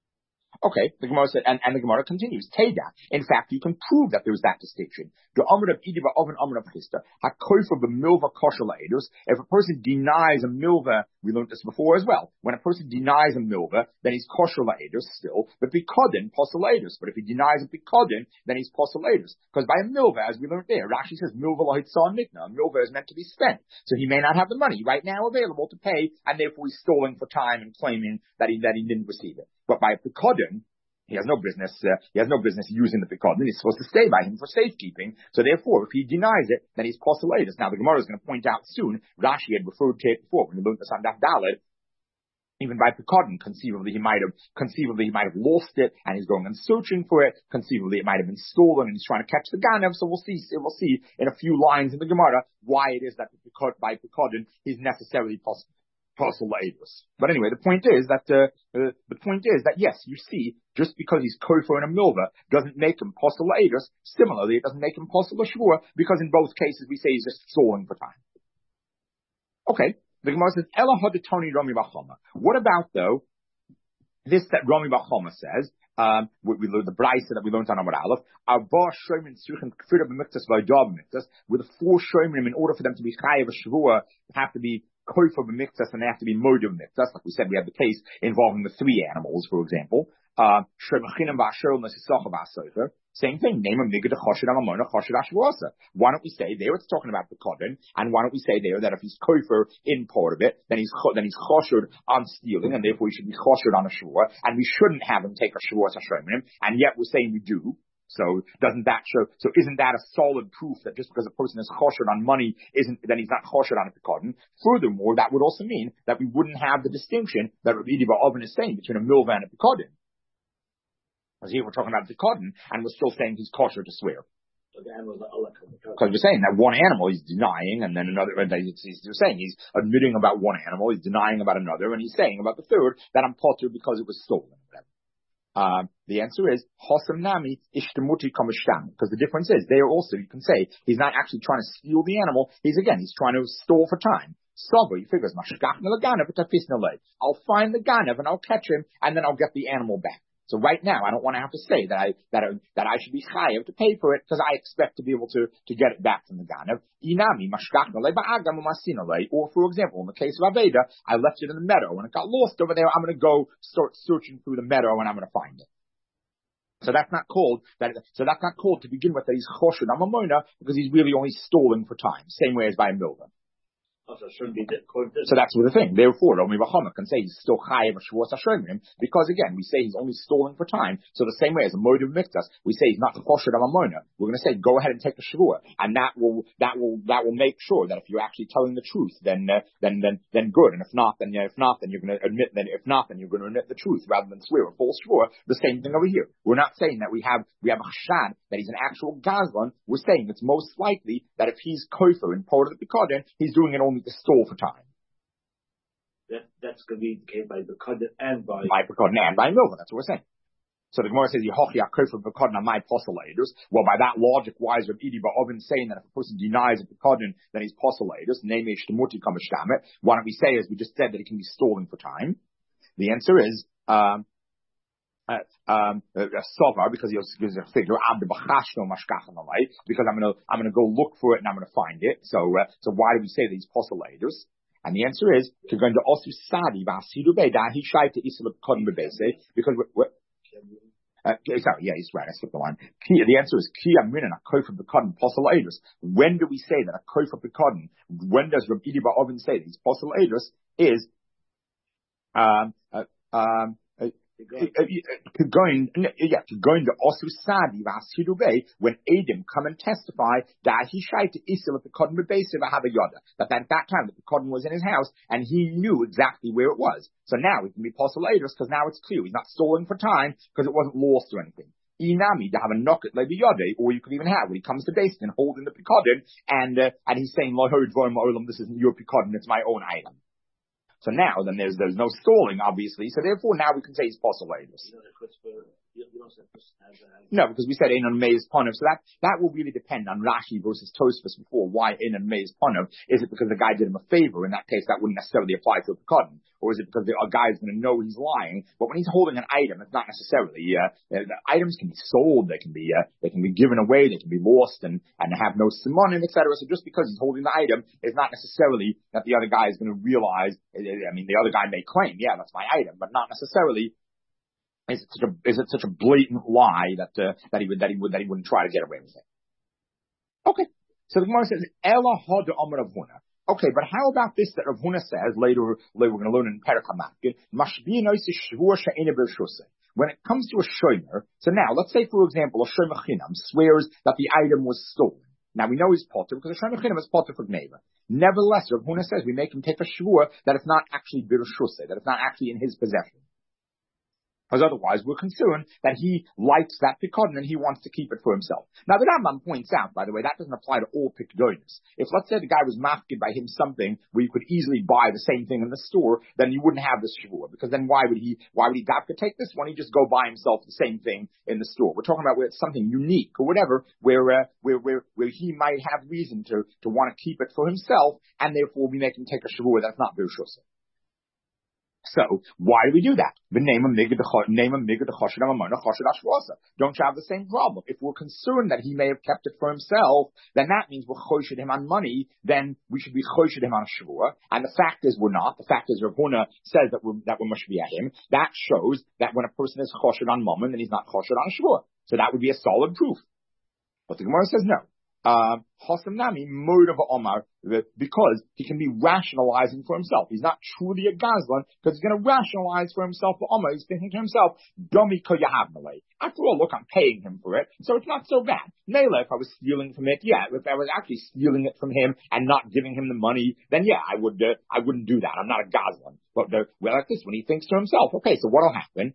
Okay, the Gemara said, and the Gemara continues, Teda. In fact, you can prove that there's that distinction. The Amr of Idiba of an Amr of Chista, HaKoifa b'milva kosher la'edus. If a person denies a milva, we learned this before as well. When a person denies a milva, then he's kosher la'edus still, but bikodin posel la'edus. But if he denies a bikodin, then he's posel la'edus. Because by a milva, as we learned there, Rashi says milva lahitza nikna. A milva is meant to be spent, so he may not have the money right now available to pay, and therefore he's stalling for time and claiming that he didn't receive it. But by a pikodin, he has no business using the pikodin. He's supposed to stay by him for safekeeping. So therefore, if he denies it, then he's poselatus. Now the Gemara is going to point out soon. Rashi had referred to it before when we learned this on Daf Daled. Even by pikodin, conceivably he might have lost it, and he's going and searching for it. Conceivably, it might have been stolen, and he's trying to catch the ganav. So we'll see in a few lines in the Gemara why it is that by pikodin he's necessarily poselatus. But anyway, the point is that yes, you see, just because he's kofer and a milva doesn't make him poselatus. Similarly, it doesn't make him posel shvua, because in both cases we say he's just stalling for time. Okay, the Gemara says Ela haditoni Rami Bachama. What about though this that Rami Bachama says? We learned the brayso that we learned on Amar Aleph. Arba shoymin tzrichen kfira b'miktas v'aydav b'miktas. With the 4 shoymin, in order for them to be chayav a shvua, have to be kofer b'miktas and they have to be moed b'miktas. Like we said, we had the case involving the 3 animals, for example. Same thing. Name a migad choshed amamona choshed ashvuasa. Why don't we say there it's talking about the kodin, and why don't we say there that if he's kofer in part of it, then he's choshed on stealing, and therefore he should be choshed on a shvua, and we shouldn't have him take a shvua him, and yet we're saying we do. So doesn't that show? So isn't that a solid proof that just because a person is choshed on money then he's not choshed on a pikodin? Furthermore, that would also mean that we wouldn't have the distinction that Rabbi Idiba Oven is saying between a milva and a pikodin. Because here we're talking about the pikodin, and we're still saying he's kosher to swear. Because we're saying that one animal he's denying, and then another. He's saying he's admitting about one animal, he's denying about another, and he's saying about the third that I'm potter because it was stolen. The answer is Hosam Nami Ishtamuti Kamishtam. Because the difference is there also you can say he's not actually trying to steal the animal. He's trying to stall for time. So he figures I'll find the ganav and I'll catch him, and then I'll get the animal back. So right now, I don't want to have to say that I should be chayav to pay for it, because I expect to be able to get it back from the ganav. Or for example, in the case of Aveda, I left it in the meadow and it got lost over there. I'm going to go start searching through the meadow and I'm going to find it. So that's not called to begin with that he's choshed amamona, because he's really only stalling for time, same way as by a milva. So that's the thing. Therefore, Rami Bachama can say he's still chayav of shvuas hashomrim, because again we say he's only stalling for time. So the same way as a moed of miktas, we say he's not choshed amamona. We're going to say go ahead and take the shvua, and that will make sure that if you're actually telling the truth, then good, and if not, then you're going to admit. Then if not, then you're going to admit the truth rather than swear a false shvua. The same thing over here. We're not saying that we have a chashad that he's an actual gazlan. We're saying it's most likely that if he's kofer in part of the pikodin, he's doing it only to stall for time. That's going to be the case by pikodin and by pikodin and by milva. That's what we're saying. So the Gemara says Yehochi kofer pikodin on my postulators. Well, by that logic, why is Rabbi Idiba Oven saying that if a person denies a pikodin, then he's postulators? Namely, shtamuti kamishtamet. Why don't we say, as we just said, that he can be stalling for time? The answer is sovar, because he gives a figure because I'm gonna go look for it and I'm gonna find it. So why do we say these postulators? And the answer is to go into osu sadi vasidu beida he tried to isla kodin bebese, because sorry, yeah, he's right. I skipped the line. The answer is ki amrinan a kofer pikodin postulators. When do we say that a kofer pikodin? When does Rabbi Idiba Oven say these postulators is to go into Osu Sadi Vasidube when Adam come and testify that he tried to isil at the Kodin Bebesiv have a yoda. That at that time the Kodin was in his house and he knew exactly where it was. So now it can be postulators because now it's clear he's not stolen for time because it wasn't lost or anything. Inami to have a knock at Levi Yode, or you could even have when he comes to Basin holding the Pikodin and he's saying, this isn't your Pikodin, it's my own item. So now, then there's no stalling, obviously. So therefore, now we can say he's postulators. No, because we said Einon Meiz Ponov. So that will really depend on Rashi versus Tosfos before. Why Einon Meiz Ponov? Is it because the guy did him a favor? In that case, that wouldn't necessarily apply to a Pekadon. Or is it because the guy is going to know he's lying? But when he's holding an item, it's not necessarily, the items can be sold, they can be given away, they can be lost and have no simonim, etc. So just because he's holding the item is not necessarily that the other guy is going to realize, I mean, the other guy may claim, yeah, that's my item, but not necessarily is it such a blatant lie that he wouldn't try to get away with it. Okay. So the Gemara says, Ela ha de Amar Rav Huna. Okay, but how about this that Rav Huna says, later we're going to learn in Perek HaMafkid, when it comes to a shomer, so now, let's say, for example, a shomer chinam swears that the item was stolen. Now, we know he's potter because a shomer chinam is potter for gneva. Nevertheless, Rav Huna says we make him take a shvur that it's not actually birshuse, that it's not actually in his possession. Because otherwise, we're concerned that he likes that Pekadon and he wants to keep it for himself. Now, the Rambam points out, by the way, that doesn't apply to all Pekadonis. If, let's say, the guy was mafkid by him something where you could easily buy the same thing in the store, then you wouldn't have this shavua. Because then why would he dafka take this one? He'd just go buy himself the same thing in the store. We're talking about where it's something unique or whatever, where he might have reason to want to keep it for himself, and therefore we make him take a shavua that's not birshus. So, why do we do that? Don't you have the same problem? If we're concerned that he may have kept it for himself, then that means we're choshed him on money, then we should be choshed him on a shavua. And the fact is we're not. The fact is Rav Huna says that we must be at him. That shows that when a person is choshed on mammon, then he's not choshed on a shavua. So that would be a solid proof. But the Gemara says no. Hosamnami mode of Omar, because he can be rationalizing for himself. He's not truly a Gazlan because he's going to rationalize for himself for Omar. He's thinking to himself, Domi koyahavnale. After all, look, I'm paying him for it, so it's not so bad. Mele, if I was stealing from it, yeah. If I was actually stealing it from him and not giving him the money, then yeah, I wouldn't do that. I'm not a Gazlan. But like this, when he thinks to himself, okay, so what'll happen?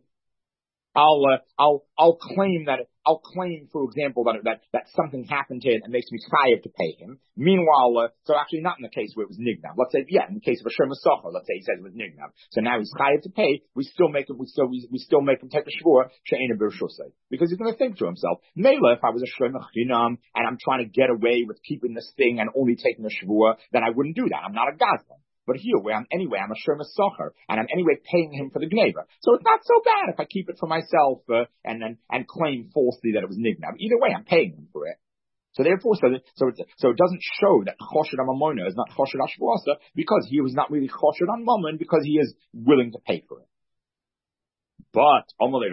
I'll claim, for example, that something happened to him and makes me chayav to pay him. Meanwhile, so actually not in the case where it was nignav. Let's say, yeah, in the case of a shomer socher, let's say he says it was nignav. So now he's chayav to pay. We still make him take a shvur she'ena birshusay, because he's going to think to himself, Mela, if I was a shomer chinam and I'm trying to get away with keeping this thing and only taking a shvur, then I wouldn't do that. I'm not a gazlan. But here, where I'm a shomer socher, and I'm anyway paying him for the gneva. So it's not so bad if I keep it for myself, and claim falsely that it was nignav. Either way, I'm paying him for it. So therefore, so it doesn't show that choshed on mamona is not choshed ashvuasa, because he was not really choshed on mammon, because he is willing to pay for it. But,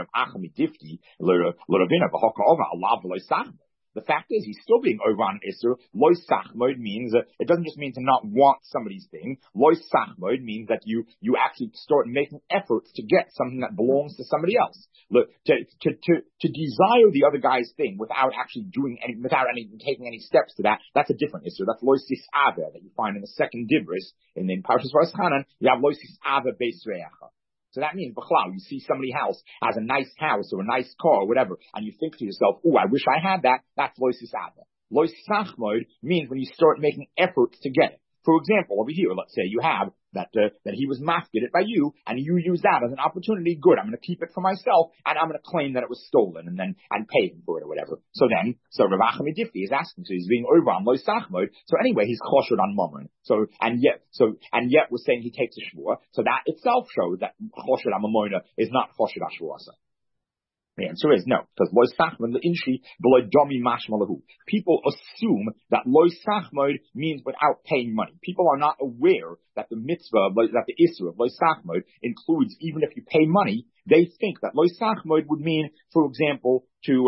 the fact is, he's still being over on Isser. Loy sachmod means, it doesn't just mean to not want somebody's thing. Loy sachmod means that you actually start making efforts to get something that belongs to somebody else. Look, to desire the other guy's thing without actually taking any steps to that, that's a different Isser. That's Loy sis'ava that you find in the second Dibris, in Parshas Vayischanan, you have Loy sis'ava beis re'echa. So that means, you see somebody else has a nice house or a nice car or whatever, and you think to yourself, oh, I wish I had that. That's lois sis'ava. Lois sachmod means when you start making efforts to get it. For example, over here, let's say you have that he was mafkid it by you, and you use that as an opportunity. Good, I'm going to keep it for myself, and I'm going to claim that it was stolen, and pay him for it or whatever. So Rav Achami Difti is asking, so he's being over on lois sachmod. So anyway, he's choshed on mammon. And yet we're saying he takes a shvur. So that itself shows that choshed on mammon is not choshed ashvuasa. The answer is no, because loy sachmod inshi below domi mashmalahu. People assume that loy sachmod means without paying money. People are not aware that the mitzvah, that the issur of loy sachmod includes even if you pay money. They think that loy sachmod would mean, for example, to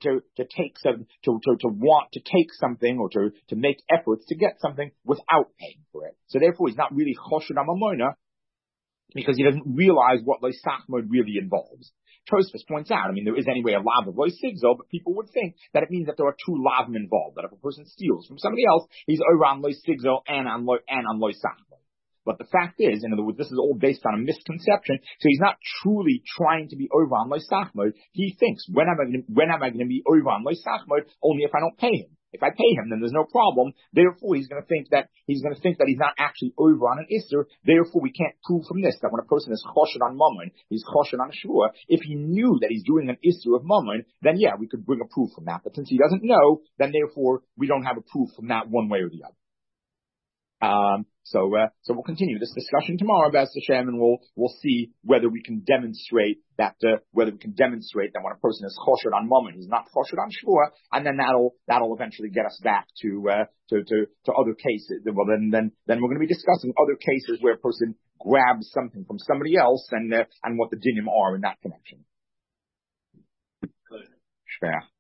want to take something or to make efforts to get something without paying for it. So therefore, he's not really choshed on mamona, because he doesn't realize what loy sachmod really involves. Tosfos points out, there is anyway a lav of loy sigzo, but people would think that it means that there are two lavim involved, that if a person steals from somebody else, he's over on loy sigzo and on loy sachmod. But the fact is, in other words, this is all based on a misconception, so he's not truly trying to be over on loy sachmod. He thinks, when am I going to be over on loy sachmod? Only if I don't pay him. If I pay him, then there's no problem. Therefore, he's going to think that he's not actually over on an Isser. Therefore, we can't prove from this that when a person is choshed on Mammon, he's choshed on a Shvua. If he knew that he's doing an Isser of Mammon, then yeah, we could bring a proof from that. But since he doesn't know, then therefore, we don't have a proof from that one way or the other. So we'll continue this discussion tomorrow, B'ez Hashem, and we'll see whether we can demonstrate that when a person is choshed on Mammon, he's not choshed on Shvua, and then that'll eventually get us back to other cases. Well, then we're going to be discussing other cases where a person grabs something from somebody else and what the dinim are in that connection. Shver.